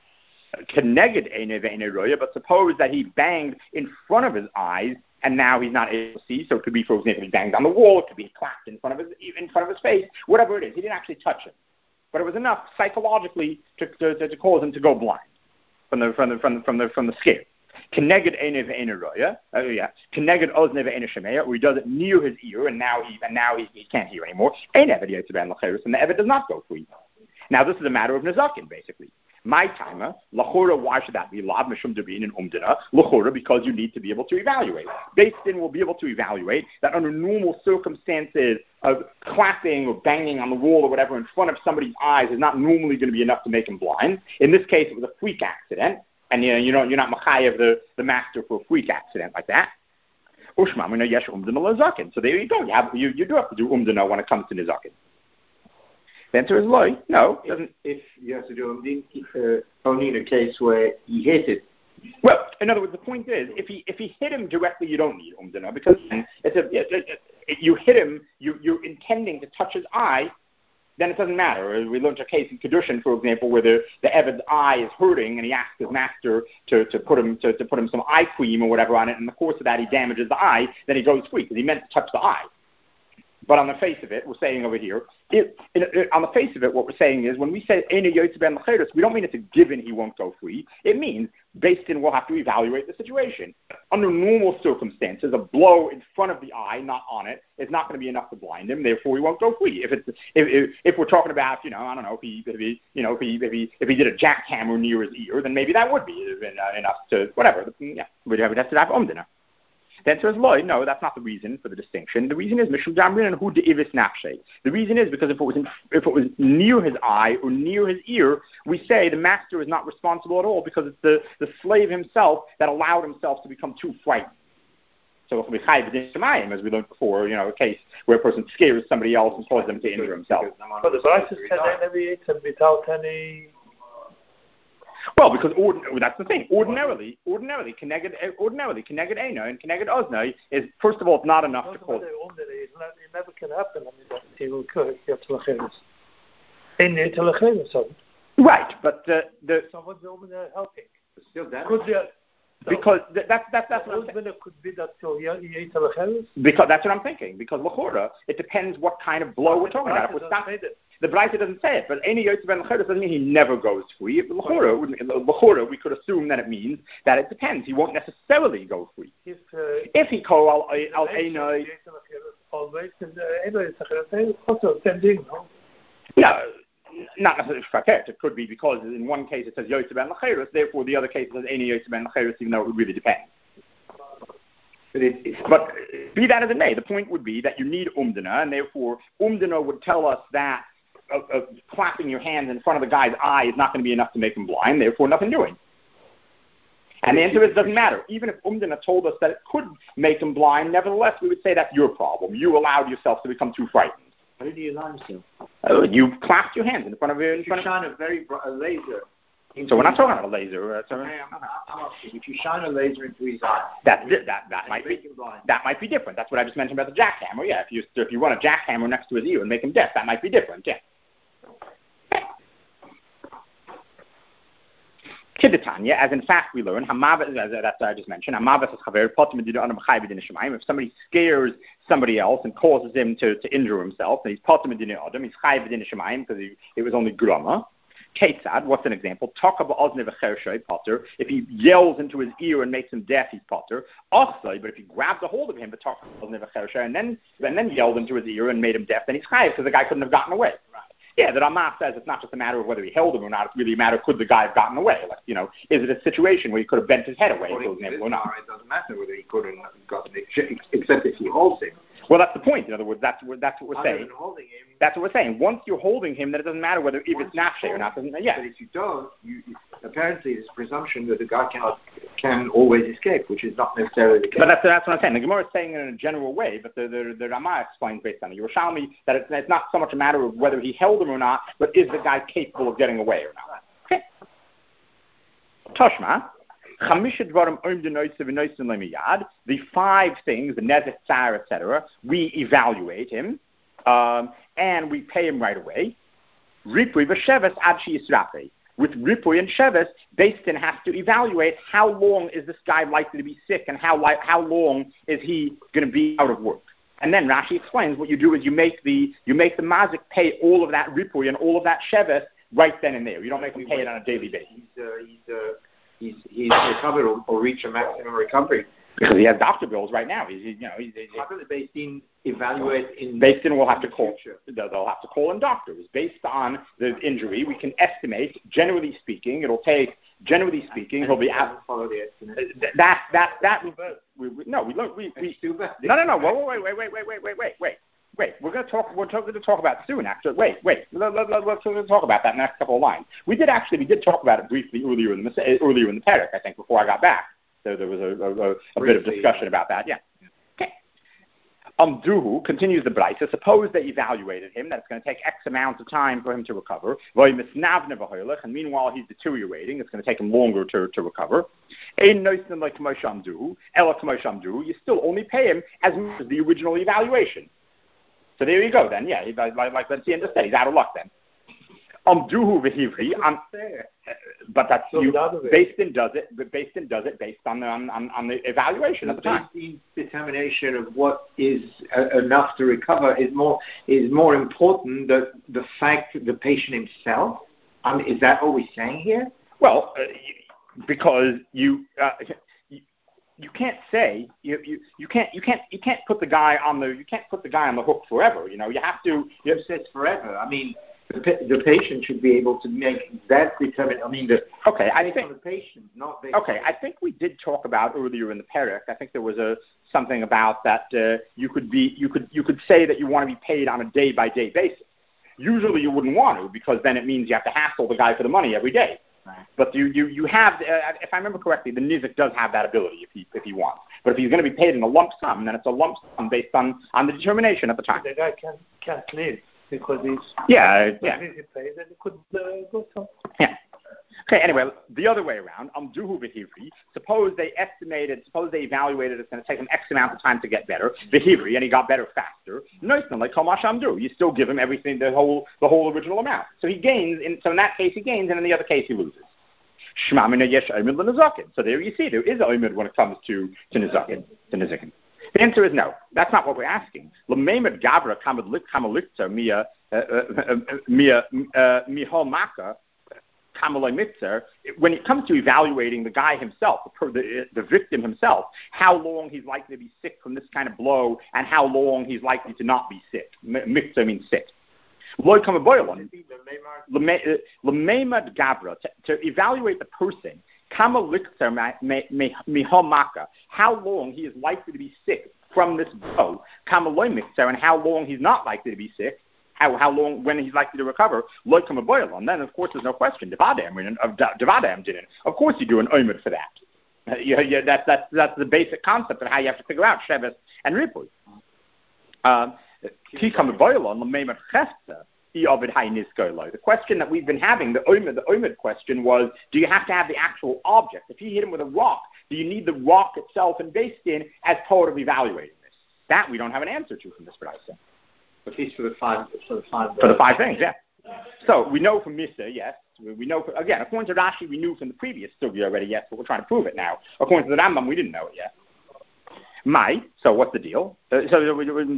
But suppose that he banged in front of his eyes and now he's not able to see. So it could be, for example, he banged on the wall. It could be clapped in front of his in front of his face. Whatever it is, he didn't actually touch him, but it was enough psychologically to to, to, to cause him to go blind from the from the from the from the, from the scare. Connected enev eneroya, yeah. Connected ozneva eneshemeya, or he does it near his ear, and now he and now he, he can't hear anymore. And the evet does not go free. Now this is a matter of nezakin, basically. My timer, lachora, why should that be? Lav mishum devin and umdina, lachora, because you need to be able to evaluate. Beis Din will be able to evaluate that under normal circumstances, of clapping or banging on the wall or whatever in front of somebody's eyes is not normally going to be enough to make him blind. In this case, it was a freak accident, and you know, you know you're not machayev the, the master for a freak accident like that. Ushma, we know yesh umdana lezaken. So there you go. You, have, you, you do have to do umdana when it comes to nizaken. The answer is loy. No, it doesn't. If you have to do umdin, uh, only in a case where he hit it. Well, in other words, the point is, if he if he hit him directly, you don't need umdana because it's a it, it, it, you hit him, you you're intending to touch his eye, then it doesn't matter. We learned a case in Kedushin, for example, where the the Eved's eye is hurting, and he asks his master to, to put him to, to put him some eye cream or whatever on it. And in the course of that, he damages the eye. Then he goes free because he meant to touch the eye. But on the face of it, we're saying over here, it, it, it, on the face of it, what we're saying is when we say Eina Yotze Ben L'Cheres, we don't mean it's a given he won't go free. It means based in we'll have to evaluate the situation. Under normal circumstances, a blow in front of the eye, not on it, is not going to be enough to blind him. Therefore, he won't go free. If it's if if, if we're talking about, you know, I don't know, if he if he you know if he if he if he did a jackhammer near his ear, then maybe that would be enough to whatever. Yeah, we'd have to have umdana. The answer is loy. No, that's not the reason for the distinction. The reason is mishum damrin and hu de'ivis nafshe. The reason is because if it was in, if it was near his eye or near his ear, we say the master is not responsible at all because it's the, the slave himself that allowed himself to become too frightened. So it will be chayv b'din shemayim, as we learned before. You know, a case where a person scares somebody else and causes them to injure himself. But the Braisa said enemy without any. Well, because ordin- that's the thing. Ordinarily, ordinarily, connected, ordinarily, connected Eina and connected Oznai is first of all, it's not enough to call it. It never can happen. I mean, he will cook. You have to lecheres. In the lecheres, so. Right, but uh, the. So what's the umdana helping? Still damage. Could be. Because th- that's that's that's what I'm saying. Could be that so he ate lecheres. Because that's what I'm thinking. Because l'chora, it depends what kind of blow we're talking about. If we're stop- the Braisa doesn't say it, but any Yotze Ben L'Cheres doesn't mean he never goes free. If l'chora, we could assume that it means that it depends. He won't necessarily go free. If uh, if he call al al Einoi, always and also same thing, no? No, not necessarily fakert. It could be because in one case it says Yotze Ben L'Cheres, therefore the other case says any Yotze Ben L'Cheres, even though it would really depend. But, it, but be that as it may, the point would be that you need umdana, and therefore umdana would tell us that uh, uh, clapping your hands in front of the guy's eye is not going to be enough to make him blind, therefore nothing doing. And the answer is it doesn't matter. Even if umdana told us that it could make him blind, nevertheless we would say that's your problem. You allowed yourself to become too frightened. How did you allow yourself? Uh, you clapped your hands in front of your... If you shine a very bright, a laser... So we're not talking about a laser. Uh, so okay, I'm, I'm asking, if you shine a laser into his eye, that that that might be that might be different. That's what I just mentioned about the jackhammer. Yeah, if you if you run a jackhammer next to his ear and make him deaf, that might be different. Yeah. Kidditanya, as in fact we learn, Hamavet, as that's what I just mentioned, Hamavet is chaver potem b'din adam b'din shemayim. If somebody scares somebody else and causes him to, to injure himself, then he's potem b'din adam. He's chayav b'din shemayim because he, it was only grama. Ketzad, what's an example? Potter. If he yells into his ear and makes him deaf, he's potter. Ochsai, but if he grabs a hold of him, but and then and then yelled into his ear and made him deaf, then he's chayav because the guy couldn't have gotten away. Right. Yeah, the Ramah says it's not just a matter of whether he held him or not. It's really a matter of could the guy have gotten away. Like, you know, is it a situation where he could have bent his head away, for example, or not? It doesn't matter whether he could have gotten it, except if he holds him. Well, that's the point. In other words, that's what that's what we're Other saying. Holding him, that's what we're saying. Once you're holding him, then it doesn't matter whether if it's nafshe or not. Doesn't yeah. But if you don't, you, you, apparently there's presumption that the guy cannot can always escape, which is not necessarily the case. But that's that's what I'm saying. The Gemara is saying it in a general way, but the the, the Ramah explains based on it. Yerushalmi that it's, it's not so much a matter of whether he held him or not, but is the guy capable of getting away or not? Okay. Toshma. The five things, the nezek, tsar, et cetera, we evaluate him, um, and we pay him right away. Ripui v'sheves ad she'yisrafe. With Ripui and Sheves, Beis Din has to evaluate how long is this guy likely to be sick and how li- how long is he going to be out of work. And then Rashi explains what you do is you make the you make the mazik pay all of that Ripui and all of that Sheves right then and there. You don't make him pay it on a daily basis. He's, uh, he's, uh, he's, he's recovered or, or reach a maximum recovery. Because he has doctor bills right now. He's, you know, he's, he's, how can the Beis Din evaluate in Beis Din will have to call. Future? They'll have to call in doctors based on the injury. We can estimate. Generally speaking, it'll take. Generally speaking, he'll be out. Follow the estimate. That that that. We, we, no, we look. We, we too bad. No, no, no. Wait, wait, wait, wait, wait, wait, wait, wait, wait. wait. We're going to talk. We're going to talk about soon. Actually, wait, wait. Let, let, let, let's talk about that in the next couple of lines. We did actually. We did talk about it briefly earlier in the earlier in the parak, I think, before I got back. So there was a, a, a, a bit of discussion about that. Yeah. Okay. Amduhu continues the brayta. Suppose they evaluated him that it's going to take X amount of time for him to recover. And meanwhile he's deteriorating. It's going to take him longer to, to recover. You still only pay him as much as the original evaluation. So there you go then. Yeah, like, like let's see, understand. He's out of luck then. Amduhu v'hivri. But that's so you. Basin does it. But Basin does it based on the on, on, on the evaluation at the time. The determination of what is uh, enough to recover is more is more important than the fact that the patient himself. I mean, is that what we're saying here? Well, uh, because you. Uh, you You can't say you, you you can't you can't you can't put the guy on the you can't put the guy on the hook forever. You know you have to. You have said forever. I mean. The, the patient should be able to make that determine. I mean, the okay. I think the patient, not the okay. I think we did talk about earlier in the parak. I think there was a something about that uh, you could be you could you could say that you want to be paid on a day by day basis. Usually, you wouldn't want to because then it means you have to hassle the guy for the money every day. Right. But you you you have, uh, if I remember correctly, the nizik does have that ability if he if he wants. But if he's going to be paid in a lump sum, then it's a lump sum based on, on the determination at the time. The guy can't can't live. Because he's yeah, yeah. Paid, and he could uh, go some. Yeah. Okay. Anyway, the other way around. Amduhu v'hivri. Suppose they estimated. Suppose they evaluated it's going to take him X amount of time to get better. V'hivri, and he got better faster. Noisman like kol amdu. You still give him everything, the whole, the whole original amount. So he gains. In, so in that case, he gains, and in the other case, he loses. Shema mina yesh omed l'nezakin. So there you see, there is omed when it comes to to nezakin, to nezakin. The answer is no. That's not what we're asking. L'meimed gavra kamalikta mia mia mihol maka kamaloi mitzer. When it comes to evaluating the guy himself, the, the the victim himself, how long he's likely to be sick from this kind of blow, and how long he's likely to not be sick. Mitzer means sick. L'meimed gavra to evaluate the person. How long he is likely to be sick from this blow, and how long he's not likely to be sick, how how long when he's likely to recover. And then, of course, there's no question. Of course, you do an omed for that. Uh, yeah, yeah, that's that's that's the basic concept of how you have to figure out sheves and ripui. The question that we've been having, the omed, the omed question was, do you have to have the actual object? If you hit him with a rock, do you need the rock itself and based in as part of evaluating this? That we don't have an answer to from this brayta. At least for the five, for the five, for the five things, yeah. So we know from Misa, yes. We know, for, again, according to Rashi, we knew from the previous sugya already, yes, but we're trying to prove it now. According to the Rambam, we didn't know it yet. Mai, so what's the deal? Uh, so the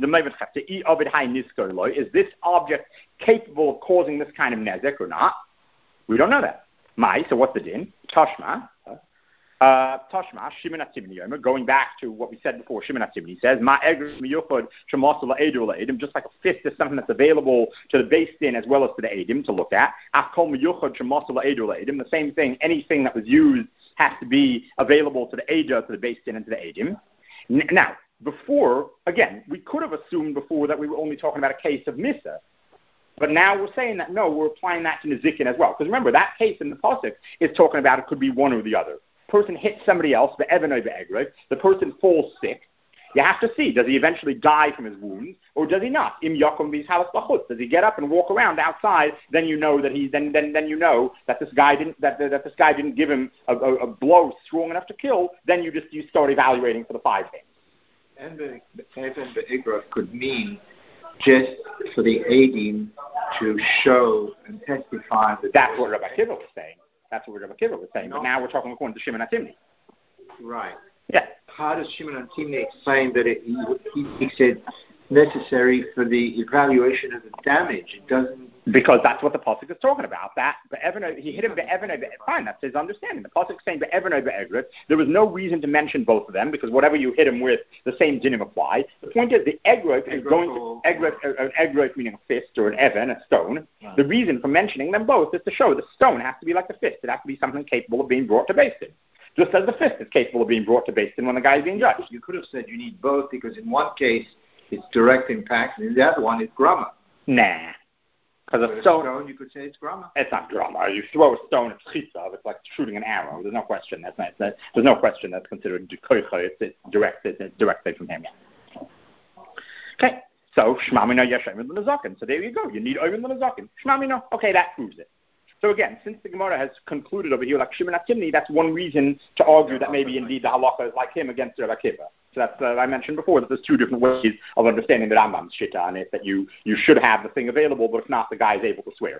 is this object capable of causing this kind of nezek or not? We don't know that. Mai, so what's the din? Tashma. Uh, Tashma, Shimon HaTimni Yomer, going back to what we said before, Shimon HaTimni says, Ma Egr Miyuchod Shemasel Eidur Leidim, just like a fist is something that's available to the Beis Din as well as to the Eidim to look at. Achkol Miyuchod Shemasel Eidur Leidim, the same thing, anything that was used has to be available to the Eidah, to the Beis Din, and to the Eidim. Now, before, again, we could have assumed before that we were only talking about a case of Misa, but now we're saying that, no, we're applying that to Nezikin as well. Because remember, that case in the Pasuk is talking about it could be one or the other. Person hits somebody else, the Evan over Egreg, the person falls sick. You have to see, does he eventually die from his wounds, or does he not? Im yakum b'yishalas b'chutz. Does he get up and walk around outside? Then you know that he, then then then you know that this guy didn't that that this guy didn't give him a, a, a blow strong enough to kill. Then you just you start evaluating for the five things. And the Evan b'Egreg could mean just for the Eidim to show and testify that. That's what Rabbi Kiva was saying. That's what Rabbi Kiva was saying. But now we're talking according to Shimon HaTimni. Right. Yeah. How does Shimon HaTimni explain that it, he, he said necessary for the evaluation of the damage? It doesn't. Because that's what the pasuk is talking about. That but he hit him be'evan over. Fine, that's his understanding. The pasuk is saying be'evan over egret. There was no reason to mention both of them because whatever you hit him with, the same dinim apply. The point is the egret is going to egret, an egret meaning a fist or an evan, a stone. Right. The reason for mentioning them both is to show the stone has to be like the fist. It has to be something capable of being brought to Beis Din. Just as the fist is capable of being brought to Beis Din when the guy is being judged. You could have said you need both because in one case it's direct impact, and the other one is grama. Nah. Because a stone, stone, you could say it's grama. It's not grama. You throw a stone, it's chitzav. It's like shooting an arrow. There's no question. That's not. That, there's no question that's considered koicha. It's, it's direct. It's, it's directly from him. Yeah. Okay. So shmamina yeshem l'nazakin. So there you go. You need oven l'nazakin. Shmamina. Okay, that proves it. So again, since the Gemara has concluded over here like Shimon HaTimni, that's one reason to argue that maybe indeed the halacha is like him against Rabbi Akiva. So that's, uh, I mentioned before that there's two different ways of understanding the Rambam's shita on it, that you, you should have the thing available, but if not, the guy is able to swear.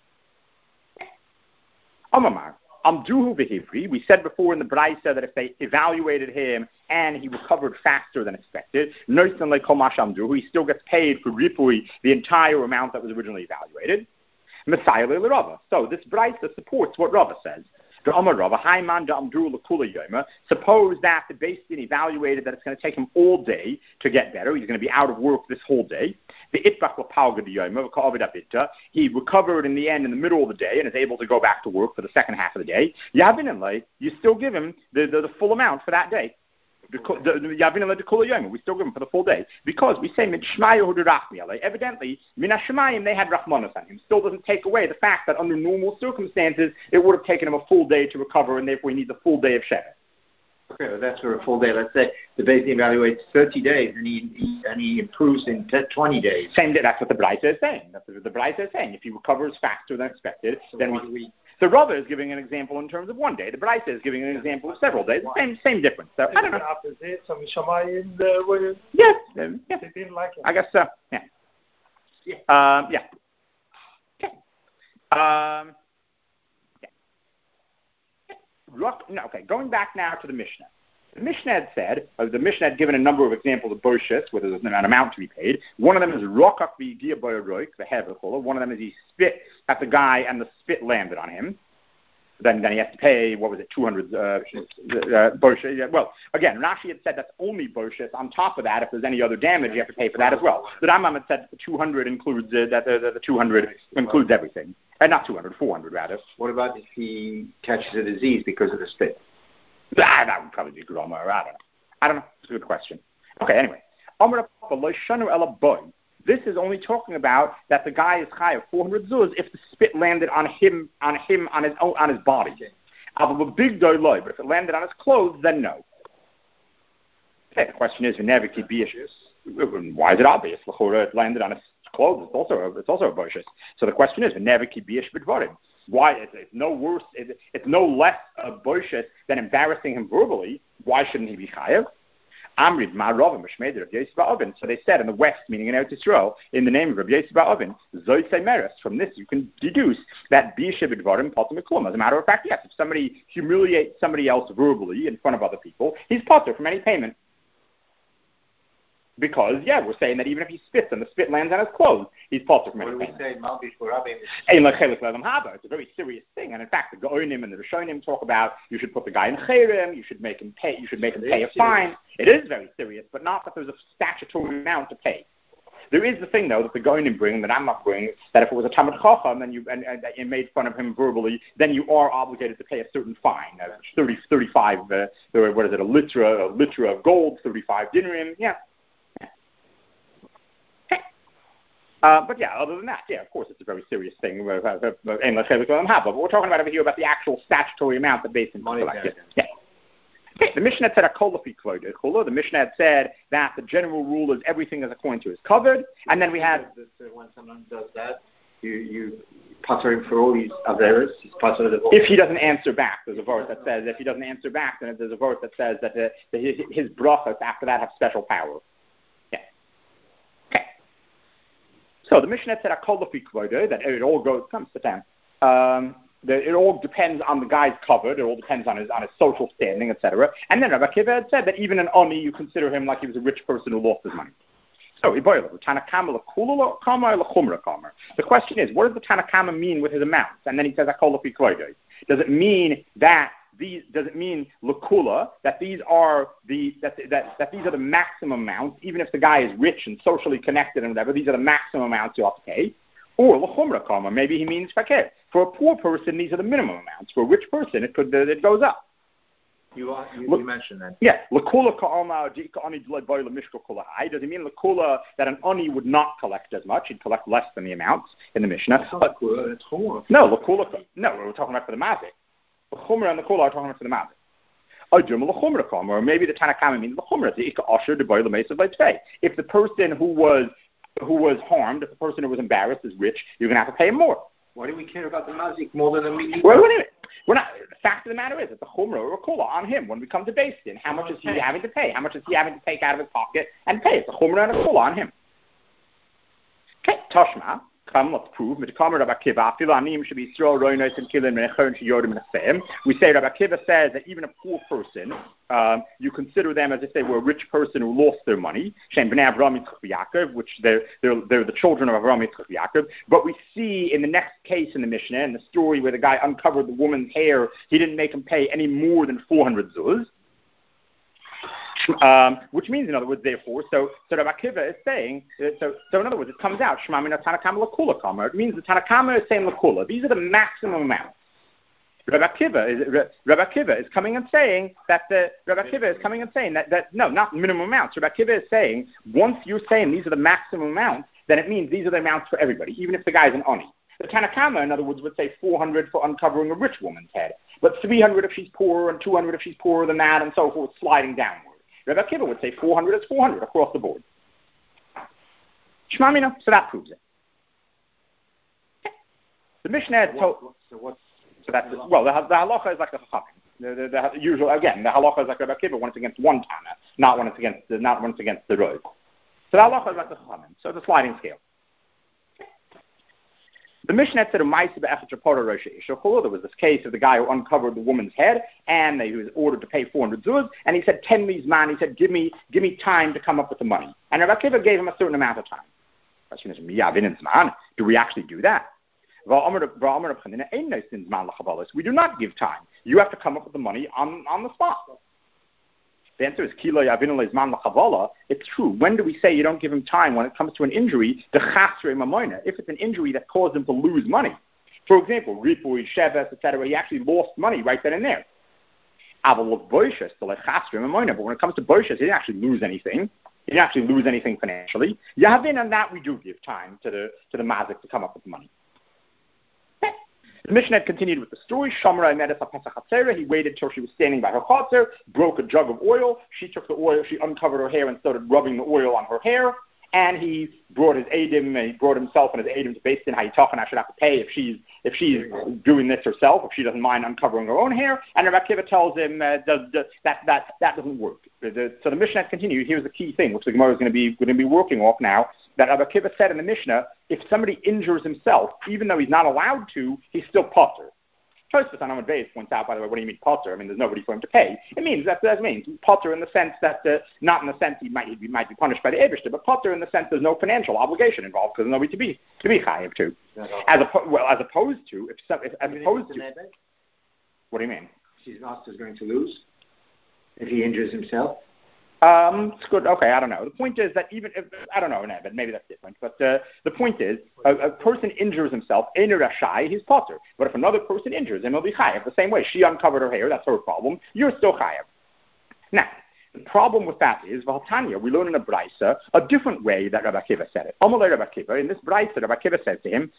Amamar, Amduhu v'hivri, we said before in the Braisa that if they evaluated him and he recovered faster than expected, Noisan le kol mash amduhu, he still gets paid for ripui, the entire amount that was originally evaluated. Messiah le Rava. So this Braisa supports what Rava says. Suppose that the Beis Din evaluated that it's going to take him all day to get better. He's going to be out of work this whole day. He recovered in the end in the middle of the day and is able to go back to work for the second half of the day. You still give him the, the, the full amount for that day. We still give him for the full day because we say evidently Min Hashemayim they had Rachmanos on him. Still doesn't take away the fact that under normal circumstances it would have taken him a full day to recover, and therefore he needs a full day of Shevet. Okay, well, that's for a full day. Let's say the Beis Din evaluates thirty days and he, he and he improves in twenty days. Same day. That's what the Braisa is saying. That's what the Braisa is saying. If he recovers faster than expected, so then we. we The Rava is giving an example in terms of one day. The Braisa is giving an example of several days. Same, same difference. So I don't know. Opposite. So Mishamayim, uh, yes, um, yes. They didn't like it. I guess so. Yeah. Yeah. Um, yeah. Okay. Um, yeah. Rock, no, okay. Going back now to the Mishnah. The Mishnah had said, uh, the Mishnah had given a number of examples of boshis, where there's an amount to be paid. One of them is rokak v'yigia b'yaroik, the hevechola. One of them is he spit at the guy and the spit landed on him. Then, then he has to pay, what was it, two hundred uh, uh, boshis. Well, again, Rashi had said that's only boshis. On top of that, if there's any other damage, you have to pay for that as well. The Rambam had said the two hundred includes, uh, that the, the, the two hundred includes everything. Uh, not two hundred, four hundred rather. What about if he catches a disease because of the spit? Ah, that would probably be groma, or I don't know. I don't know. It's a good question. Okay, anyway. This is only talking about that the guy is high of four hundred zuz if the spit landed on him, on him, on his own, on his body. But if it landed on his clothes, then no. Okay, the question is, why is it obvious? It landed on his clothes. It's also a, it's also a boshis. So the question is, why it's, it's no worse, it, it's no less a boshis than embarrassing him verbally. Why shouldn't he be chayav? Amrid ma'rov mishmeder Rabbi Yosef Ba'ovin. So they said in the West, meaning in Eretz Yisrael, in the name of Rabbi Yosef Ba'ovin, zoysei meres. From this, you can deduce that b'yishev b'dvarim potter miklum. As a matter of fact, yes, if somebody humiliates somebody else verbally in front of other people, he's potter from any payment. Because, yeah, we're saying that even if he spits and the spit lands on his clothes, he's potter from any payment. What do we say? It's a very serious thing. And in fact, the Gaonim and the Rishonim talk about you should put the guy in Cherem, you should make him pay, you should make him pay a fine. It is very serious, but not that there's a statutory amount to pay. There is the thing, though, that the Gaonim bring, that I'm not bringing, that if it was a Talmid Chacham and you, and, and, and you made fun of him verbally, then you are obligated to pay a certain fine, uh, thirty, thirty-five, uh, what is it, a litra, a litra of gold, thirty-five dinrim, yeah. Uh, but yeah, other than that, yeah, of course, it's a very serious thing. But we're talking about over here about the actual statutory amount that Beis Din collected. Yeah. Okay, the Mishnah said a kolafi kvod. The Mishnah had said that the general rule is everything is according to is covered, and then we had when someone does that, you you pater him for all these averos. If he doesn't answer back, there's a verse that says if he doesn't answer back, then there's a verse that says that, the, that his, his brachas after that have special power. So the Mishnah said a kolafi kvoda, that it all goes, come sit down. Um, the, it all depends on the guy's covered. It all depends on his on his social standing, et cetera. And then Rabbi Akiva had said that even an oni, you consider him like he was a rich person who lost his money. So the question is, what does the Tanakama mean with his amounts? And then he says a kolafi kvoda. Does it mean that these? Does it mean lakula that these are the that, that that these are the maximum amounts, even if the guy is rich and socially connected and whatever? These are the maximum amounts you have to pay. Or lachumra kama, maybe he means fakir. For a poor person, these are the minimum amounts. For a rich person, it could it goes up. You, are, you, Look, you mentioned that. Yeah, Lakula ka'ama ani boila mishka kula hai. Does it mean Lakula that an ani would not collect as much? He'd collect less than the amounts in the Mishnah. That's not Lakula, that's Chumrah. No, Lakula. No, we're talking about for the Mazik. The Chumrah and the Kula are talking about for the Mazik. Or maybe the Tanakama means the Chumrah. If the person who was who was harmed, if the person who was embarrassed is rich, you're going to have to pay him more. Why do we care about the Mazik more than the Midi? Well, wait a minute. We're not. The fact of the matter is, it's a Chumrah or a Kula on him when we come to Beis Din. How much is he having to pay? How much is he having to take out of his pocket and pay? It's a Chumrah and a Kula on him. Okay, Toshma. Come, let's prove. We say Rabbi Akiva says that even a poor person, um, you consider them as if they were a rich person who lost their money. Which they're, they're, they're the children of Avraham, Yitzchak, Yaakov. But we see in the next case in the Mishnah, in the story where the guy uncovered the woman's hair, he didn't make him pay any more than four hundred zuz. Um, which means, in other words, therefore, so so Rabbi Akiva is saying, uh, so so in other words, it comes out, Shema Mina Tanakama Lakula Kama. It means the Tanakama is saying Lakula. These are the maximum amounts. Rabbi Akiva is Rabbi Akiva is coming and saying that the Rabbi Akiva is coming and saying that, that no, not minimum amounts. Rabbi Akiva is saying once you're saying these are the maximum amounts, then it means these are the amounts for everybody, even if the guy's an oni. The Tanakama, in other words, would say four hundred for uncovering a rich woman's head, but three hundred if she's poorer and two hundred if she's poorer than that, and so forth, sliding downward. Rabbi Akiva would say four hundred is four hundred across the board. Shmamina, so that proves it. Okay. The Mishnah So told... what, so what's... So that's, well, the, the halacha is like the chachamim. The, the, the usual, again, the halacha is like Rabbi Akiva when it's against one Tana, not when it's against the, not when it's against the road. So the halacha is like the chachamim. So it's a sliding scale. The Mishnah said, there was this case of the guy who uncovered the woman's head, and he was ordered to pay four hundred zuz, and he said, ten leaves man, he said, give me give me time to come up with the money. And Rabbi Akiva gave him a certain amount of time. The question is, do we actually do that? We do not give time. You have to come up with the money on, on the spot. The answer is, it's true. When do we say you don't give him time when it comes to an injury, if it's an injury that caused him to lose money? For example, Ripui, Sheves, et cetera, he actually lost money right then and there. But when it comes to Boishas, he didn't actually lose anything. He didn't actually lose anything financially. Yahavin, on that we do give time to the to the mazik to come up with the money. The Mishnah continued with the story. Shamra Medes HaPesach HaTzera. He waited till she was standing by her chatzar, broke a jug of oil. She took the oil, she uncovered her hair and started rubbing the oil on her hair. And he brought his Eidim, and he brought himself and his Eidim to Beis Din. How you talking? I should have to pay if she's if she's doing this herself, if she doesn't mind uncovering her own hair. And Rabbi Akiva tells him uh, does, does, that that that doesn't work. The, so the Mishnah continued. Here's the key thing, which the Gemara is going to be going to be working off now. That Rabbi Akiva said in the Mishnah, if somebody injures himself, even though he's not allowed to, he's still potter. Tosfos on Amud Beis points out, by the way, what do you mean potter? I mean, there's nobody for him to pay. It means that that means potter in the sense that uh, not in the sense he might he might be punished by the Eibishter, but potter in the sense there's no financial obligation involved because there's nobody to be to be chayiv to. As a, well, as opposed to if, if as opposed to what do you mean? His master is going to lose if he injures himself. Um, it's good. Okay, I don't know. The point is that even if, I don't know, but maybe that's different. But uh, the point is, a, a person injures himself, Einer Rashai, he's potter. But if another person injures him, he'll be chayav. The same way, she uncovered her hair, that's her problem. You're still chayav. Now, the problem with that is, Valtanya, we learn in a Braisa a different way that Rabbi Akiva said it. Amalei Rabbi Akiva, in this Braisa, Rabbi Akiva says to him,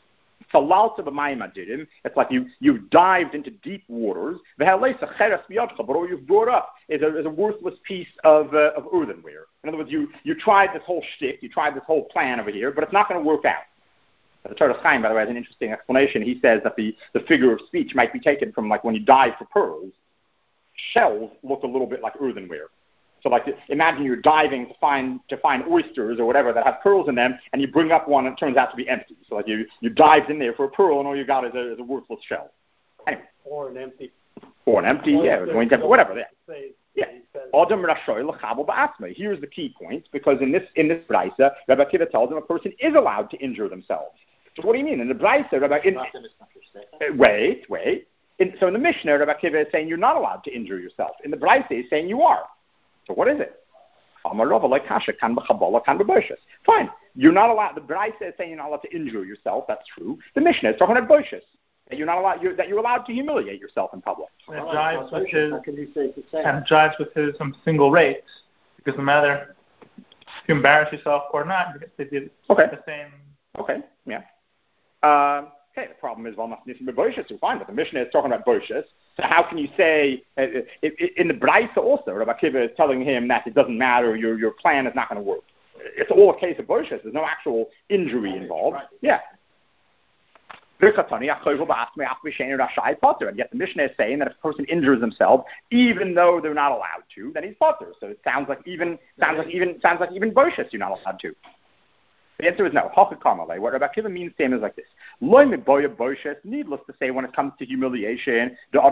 it's like you, you've dived into deep waters, but all you've brought up is a, is a worthless piece of, uh, of earthenware. In other words, you, you tried this whole shtick, you tried this whole plan over here, but it's not going to work out. The Torah Chaim, by the way, has an interesting explanation. He says that the, the figure of speech might be taken from like when you dive for pearls, shells look a little bit like earthenware. So, like, imagine you're diving to find to find oysters or whatever that have pearls in them, and you bring up one and it turns out to be empty. So, like, you, you dived in there for a pearl, and all you got is a, is a worthless shell. Anyway. Or an empty. Or an empty, or yeah, going to, whatever. Yeah. Yeah. Say, Here's the key point, because in this in this Braisa, Rabbi Akiva tells him a person is allowed to injure themselves. So, what do you mean? In the Braisa, Rabbi in, uh, wait, wait. In, so, in the Mishnah, Rabbi Akiva is saying you're not allowed to injure yourself. In the Braisa, he's saying you are. So what is it? Fine. You're not allowed, the Braisa is saying you're not allowed to injure yourself. That's true. The Mishnah is talking about boishas. that you're not allowed, you're, that you're allowed to humiliate yourself in public. And it jives with his, How can you say the same? and it jives with his um, single rates, because no matter if you embarrass yourself or not, they did okay. the same. Okay, yeah. Um, okay, the problem is, well, not Boishas, so fine, but the Mishnah is talking about Boishas. So how can you say, uh, it, it, in the Braisa also, Rabbi Akiva is telling him that it doesn't matter, your your plan is not going to work. It's all a case of Boishas. There's no actual injury involved. Yeah. And yet the Mishnah is saying that if a person injures himself, even though they're not allowed to, then he's potter. So it sounds like even sounds like even sounds like even Boishas you're not allowed to. The answer is no. What Rabbi Akiva means to him is like this. Needless to say, when it comes to humiliation,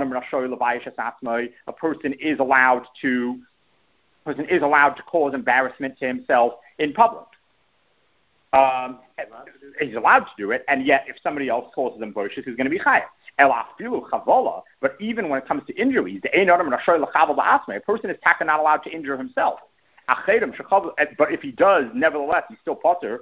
a person is allowed to a person is allowed to cause embarrassment to himself in public. Um, he's allowed to do it, and yet if somebody else causes him Boishas, he's going to be chayav. But even when it comes to injuries, a person is taka not allowed to injure himself. But if he does, nevertheless, he's still potter.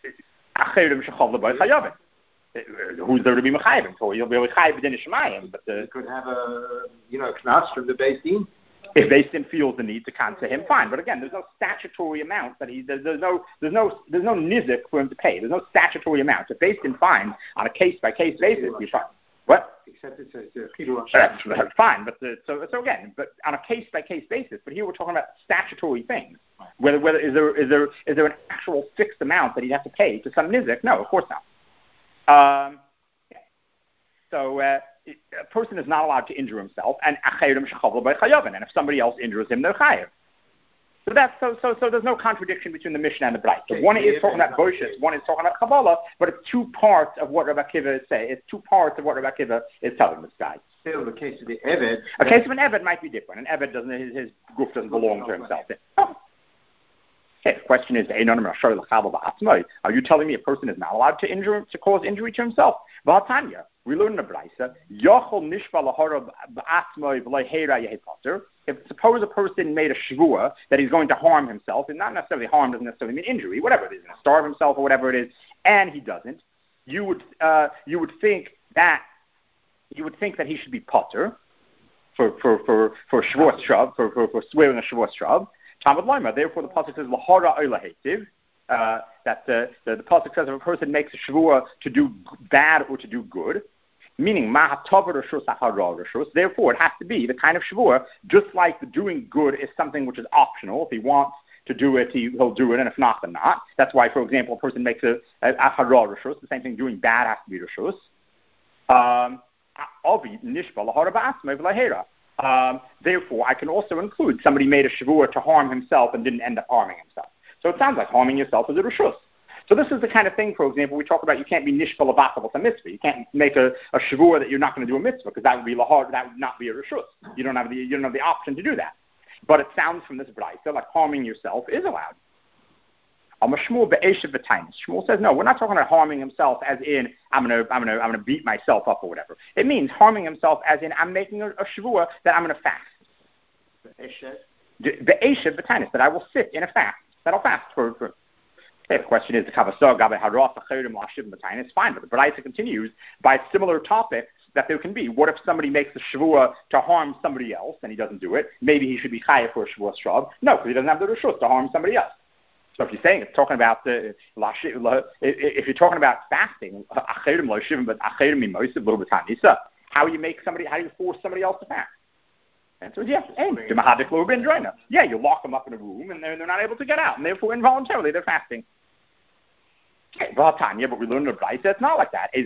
Who's there to be mechayiv for? He'll be mechayiv b'din Shemayim, but the, you could have a you know knas from the Beis Din. If Beis Din feels the need to cancel him, fine. But again, there's no statutory amount that he there's, there's no there's no there's no nizik for him to pay. There's no statutory amount. If Beis Din finds on a case by case basis, he's fine. What? Except it's a, it's a chilul that's, that's fine. But the, so so again, but on a case by case basis. But here we're talking about statutory things. Whether whether is there is there is there an actual fixed amount that he'd have to pay to some nizik? No, of course not. Um, yeah. So uh, a person is not allowed to injure himself, and and if somebody else injures him, they're chayav. So that's so so so. There's no contradiction between the Mishnah and the Braisa. So one is talking about Boishas, one is talking about Kabbalah, but it's two parts of what Rabbi Akiva is saying. It's two parts of what Rabbi Akiva is telling this guy. Still, the case of the Eved. A case of an Eved might be different. An Eved doesn't his, his goof doesn't belong to himself. Oh. Okay, the question is, are you telling me a person is not allowed to injure to cause injury to himself? V'hatanya, we learn in the Braisa, if suppose a person made a shvua that he's going to harm himself, and not necessarily harm doesn't necessarily mean injury, whatever it is, he's going to starve himself or whatever it is, and he doesn't, you would uh, you would think that you would think that he should be potter for for for for shvua shrav for, for for swearing a shvua shrav. Therefore, the pasuk says lahara ola hetiv. Uh, that the, the, the pasuk says if a person makes a shvua to do bad or to do good, meaning ma'atavar reshus achara reshus. Therefore, it has to be the kind of shvua, just like the doing good is something which is optional. If he wants to do it, he, he'll do it, and if not, then not. That's why, for example, a person makes a achara reshus. The same thing, doing bad has to be reshus. Um, avi nishba lahara ba'asmei v'lahera. Um, therefore, I can also include somebody made a shavua to harm himself and didn't end up harming himself. So it sounds like harming yourself is a reshus. So this is the kind of thing, for example, we talk about you can't be nishba l'vakav with a mitzvah. You can't make a, a shavua that you're not going to do a mitzvah because that would be lahar, that would not be a reshus. You don't have the you don't have the option to do that. But it sounds from this braisa like harming yourself is allowed. Shmuel says no. We're not talking about harming himself as in I'm gonna I'm gonna I'm gonna beat myself up or whatever. It means harming himself as in I'm making a, a shvua that I'm gonna fast. The eshev b'tainis that I will sit in a fast that I'll fast for. for okay, the question is the kavasar gabe haras acherim la'ashiv b'tainis. Fine, but the Braisa continues by similar topics that there can be. What if somebody makes a shvua to harm somebody else and he doesn't do it? Maybe he should be chayav for a shvua shrav. No, because he doesn't have the reshus to harm somebody else. So if you're saying it's talking about the if you're talking about fasting, how you make somebody, how do you force somebody else to fast? And so yeah, yeah, you lock them up in a room and they're, they're not able to get out, and therefore involuntarily they're fasting. Okay, but we learned in the Braisa it's not like that.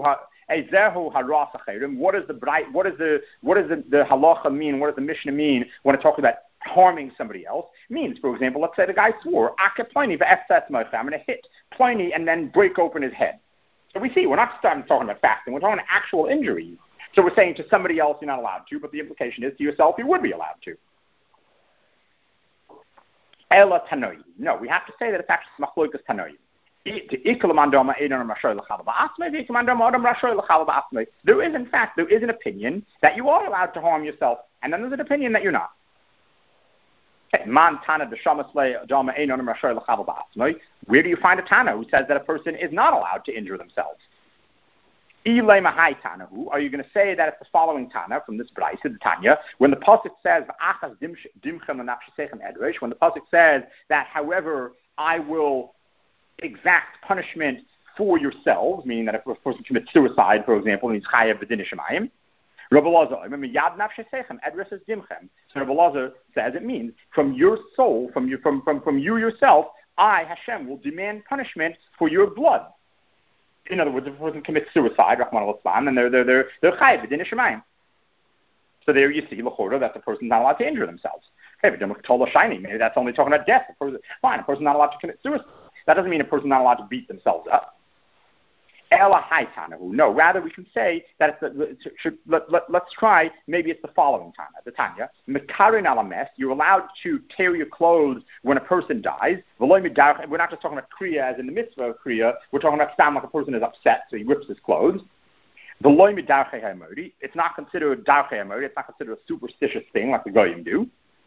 What does the bright? What is the what does the, the halacha mean? What does the Mishnah mean when it talks about harming somebody else? It means, for example, let's say the guy swore, I'm going to hit Pliny and then break open his head. So we see, we're not starting talking about fasting, we're talking about actual injuries. So we're saying to somebody else you're not allowed to, but the implication is to yourself you would be allowed to. Ela tanoi. No, we have to say that it's actually machlokas tanoi. There is, in fact, there is an opinion that you are allowed to harm yourself, and then there's an opinion that you're not. Where do you find a Tana who says that a person is not allowed to injure themselves? Ilay Mahai Tanahu, are you going to say that it's the following Tana from this Braisa, the Tanya, when the Pasuk says, when the Pasuk says that, however, I will exact punishment for yourselves, meaning that if a person commits suicide, for example, and he's chayav b'din shemayim, Rabbi Lazar, remember Yad Nafshesechem, Edris is Dimchem. So Rabbi Lazar says it means from your soul, from you, from, from, from you yourself, I, Hashem, will demand punishment for your blood. In other words, if a person commits suicide, Rahman al-Islam, then they're they're they're they're chayav b'din shemayim. So there you see l'chora that the person's not allowed to injure themselves. Okay, but then with Tola Shiny, maybe that's only talking about death. A person, fine, a person's not allowed to commit suicide. That doesn't mean a person's not allowed to beat themselves up. Ela haitanahu. No, rather we can say that it's the, should, let, let, let's try, maybe it's the following Tana, the Tanya. Mekarin alames, you're allowed to tear your clothes when a person dies. We're not just talking about kriya as in the mitzvah of kriya, we're talking about stam like a person is upset, so he rips his clothes. It's not considered darchei hamori, it's not considered a superstitious thing like the goyim do.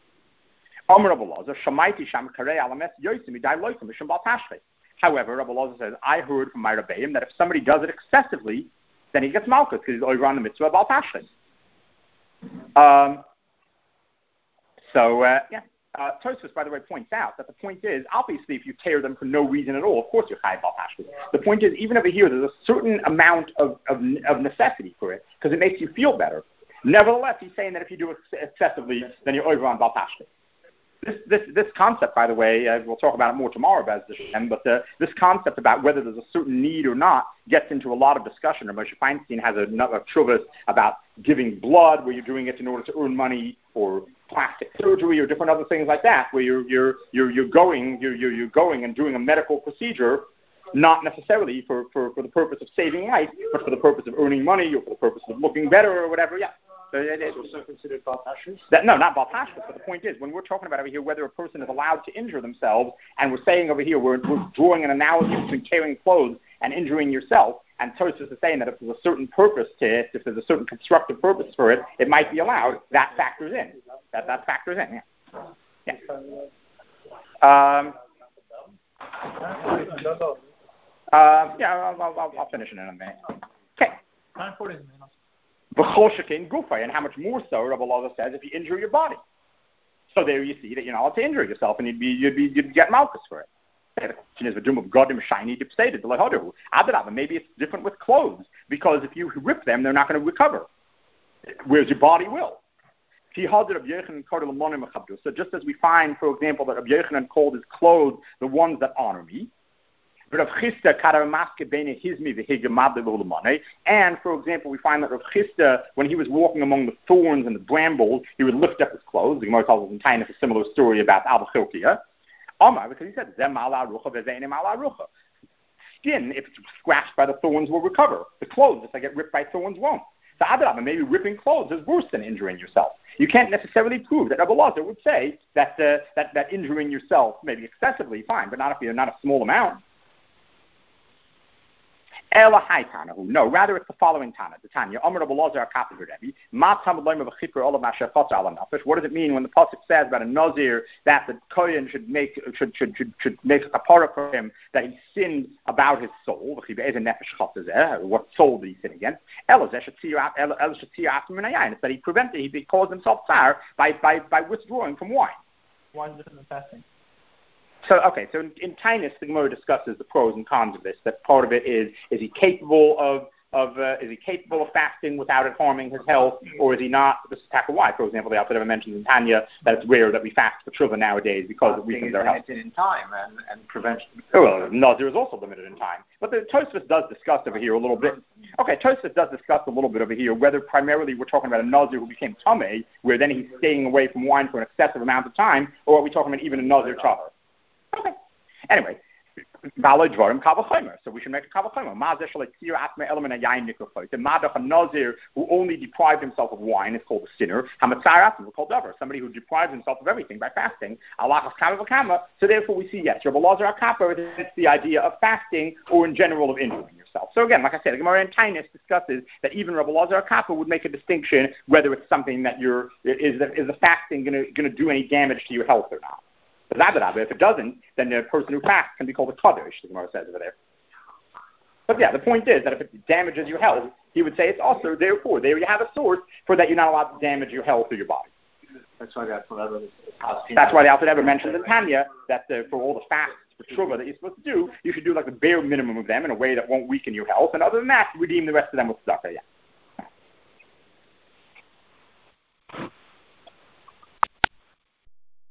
However, Rabbi Lazar says, I heard from my Rebbeim that if somebody does it excessively, then he gets malchus because he's over on the mitzvah of Baal Tashchis. Um, so, uh, yeah. Uh, Tosfos, by the way, points out that the point is, obviously, if you tear them for no reason at all, of course you're chayav Baal Tashchis. The point is, even over here, there's a certain amount of, of, of necessity for it because it makes you feel better. Nevertheless, he's saying that if you do it excessively, then you're over on Baal Tashchis. This, this this concept, by the way, uh, we'll talk about it more tomorrow, Bez Hashem, but uh, this concept about whether there's a certain need or not gets into a lot of discussion. Moshe Feinstein has a, a chuvas about giving blood, where you're doing it in order to earn money, or plastic surgery, or different other things like that, where you're you're you're, you're going you're, you're you're going and doing a medical procedure, not necessarily for, for, for the purpose of saving life, but for the purpose of earning money or for the purpose of looking better or whatever. Yeah. So it is also considered Baal Tashchis? That, no, not Baal Tashchis, but the point is, when we're talking about over here whether a person is allowed to injure themselves, and we're saying over here, we're, we're drawing an analogy between tearing clothes and injuring yourself, and Tosfos is saying that if there's a certain purpose to it, if there's a certain constructive purpose for it, it might be allowed. That factors in. That that factors in, yeah. Yeah. Um, uh, yeah, I'll, I'll, I'll finish it in a minute. Okay. nine forty minutes. And how much more so, Rabbi Lazar says, if you injure your body. So there you see that you're not allowed to injure yourself, and you'd be you'd be you'd get malchus for it. The question is, the of godim shiny dipstated the maybe it's different with clothes, because if you rip them, they're not going to recover, whereas your body will. So just as we find, for example, that Rabbi Yochanan called his clothes the ones that honor me. And, for example, we find that Rav Chisda, when he was walking among the thorns and the brambles, he would lift up his clothes. The Gemara tells us in Tainus a similar story about Abba Chilkiah. Omar, because he said, skin, if it's scratched by the thorns, will recover. The clothes, if they get ripped by thorns, won't. So Adarabah, maybe ripping clothes is worse than injuring yourself. You can't necessarily prove that. Rabbi Lazar would say that, uh, that that injuring yourself, maybe excessively, fine, but not if you're not a small amount. Ela hai Tanahu. No, rather it's the following Tana, the Tanya. What does it mean when the pasuk says about a nazir that the kohen should make should should should, should make a kapara for him that he sinned about his soul? What soul did he sin against? It's that he prevented, he caused himself tsar by by by withdrawing from wine. Wine is different than fasting. So, okay, so in, in Tainus, the Gemara discusses the pros and cons of this. That part of it is, is he capable of, of uh, is he capable of fasting without it harming his health, or is he not? This is why, for example, the Alter Rebbe mentions in Tanya that it's rare that we fast for tshuva nowadays because it weakens our health. Limited in time and, and prevention. Oh, well, Nazir is also limited in time. But the Tosfos does discuss over here a little bit. Okay, Tosfos does discuss a little bit over here whether primarily we're talking about a Nazir who became Tameh, where then he's staying away from wine for an excessive amount of time, or are we talking about even a Nazir Chavar? Okay. Anyway, so we should make a kavachomer. The madach, a nazir who only deprived himself of wine is called a sinner. Hamatzaratim, called dover, somebody who deprives himself of everything by fasting. So therefore, we see yes, Rabbi Lazar Akapa, it's the idea of fasting or in general of injuring yourself. So again, like I said, the Gemara in Tainus discusses that even Rabbi Lazar Akapa would make a distinction whether it's something that you're is the, is the fasting going to going to do any damage to your health or not. If it doesn't, then the person who fasts can be called a kaddish, the Gemara says over there. But yeah, the point is that if it damages your health, he would say it's also, therefore, there you have a source for that you're not allowed to damage your health or your body. That's why that's what That's why the Alter Rebbe mentions in Tanya that the, for all the fasts for Truvah that you're supposed to do, you should do like the bare minimum of them in a way that won't weaken your health. And other than that, redeem the rest of them with tzedakah. Yeah.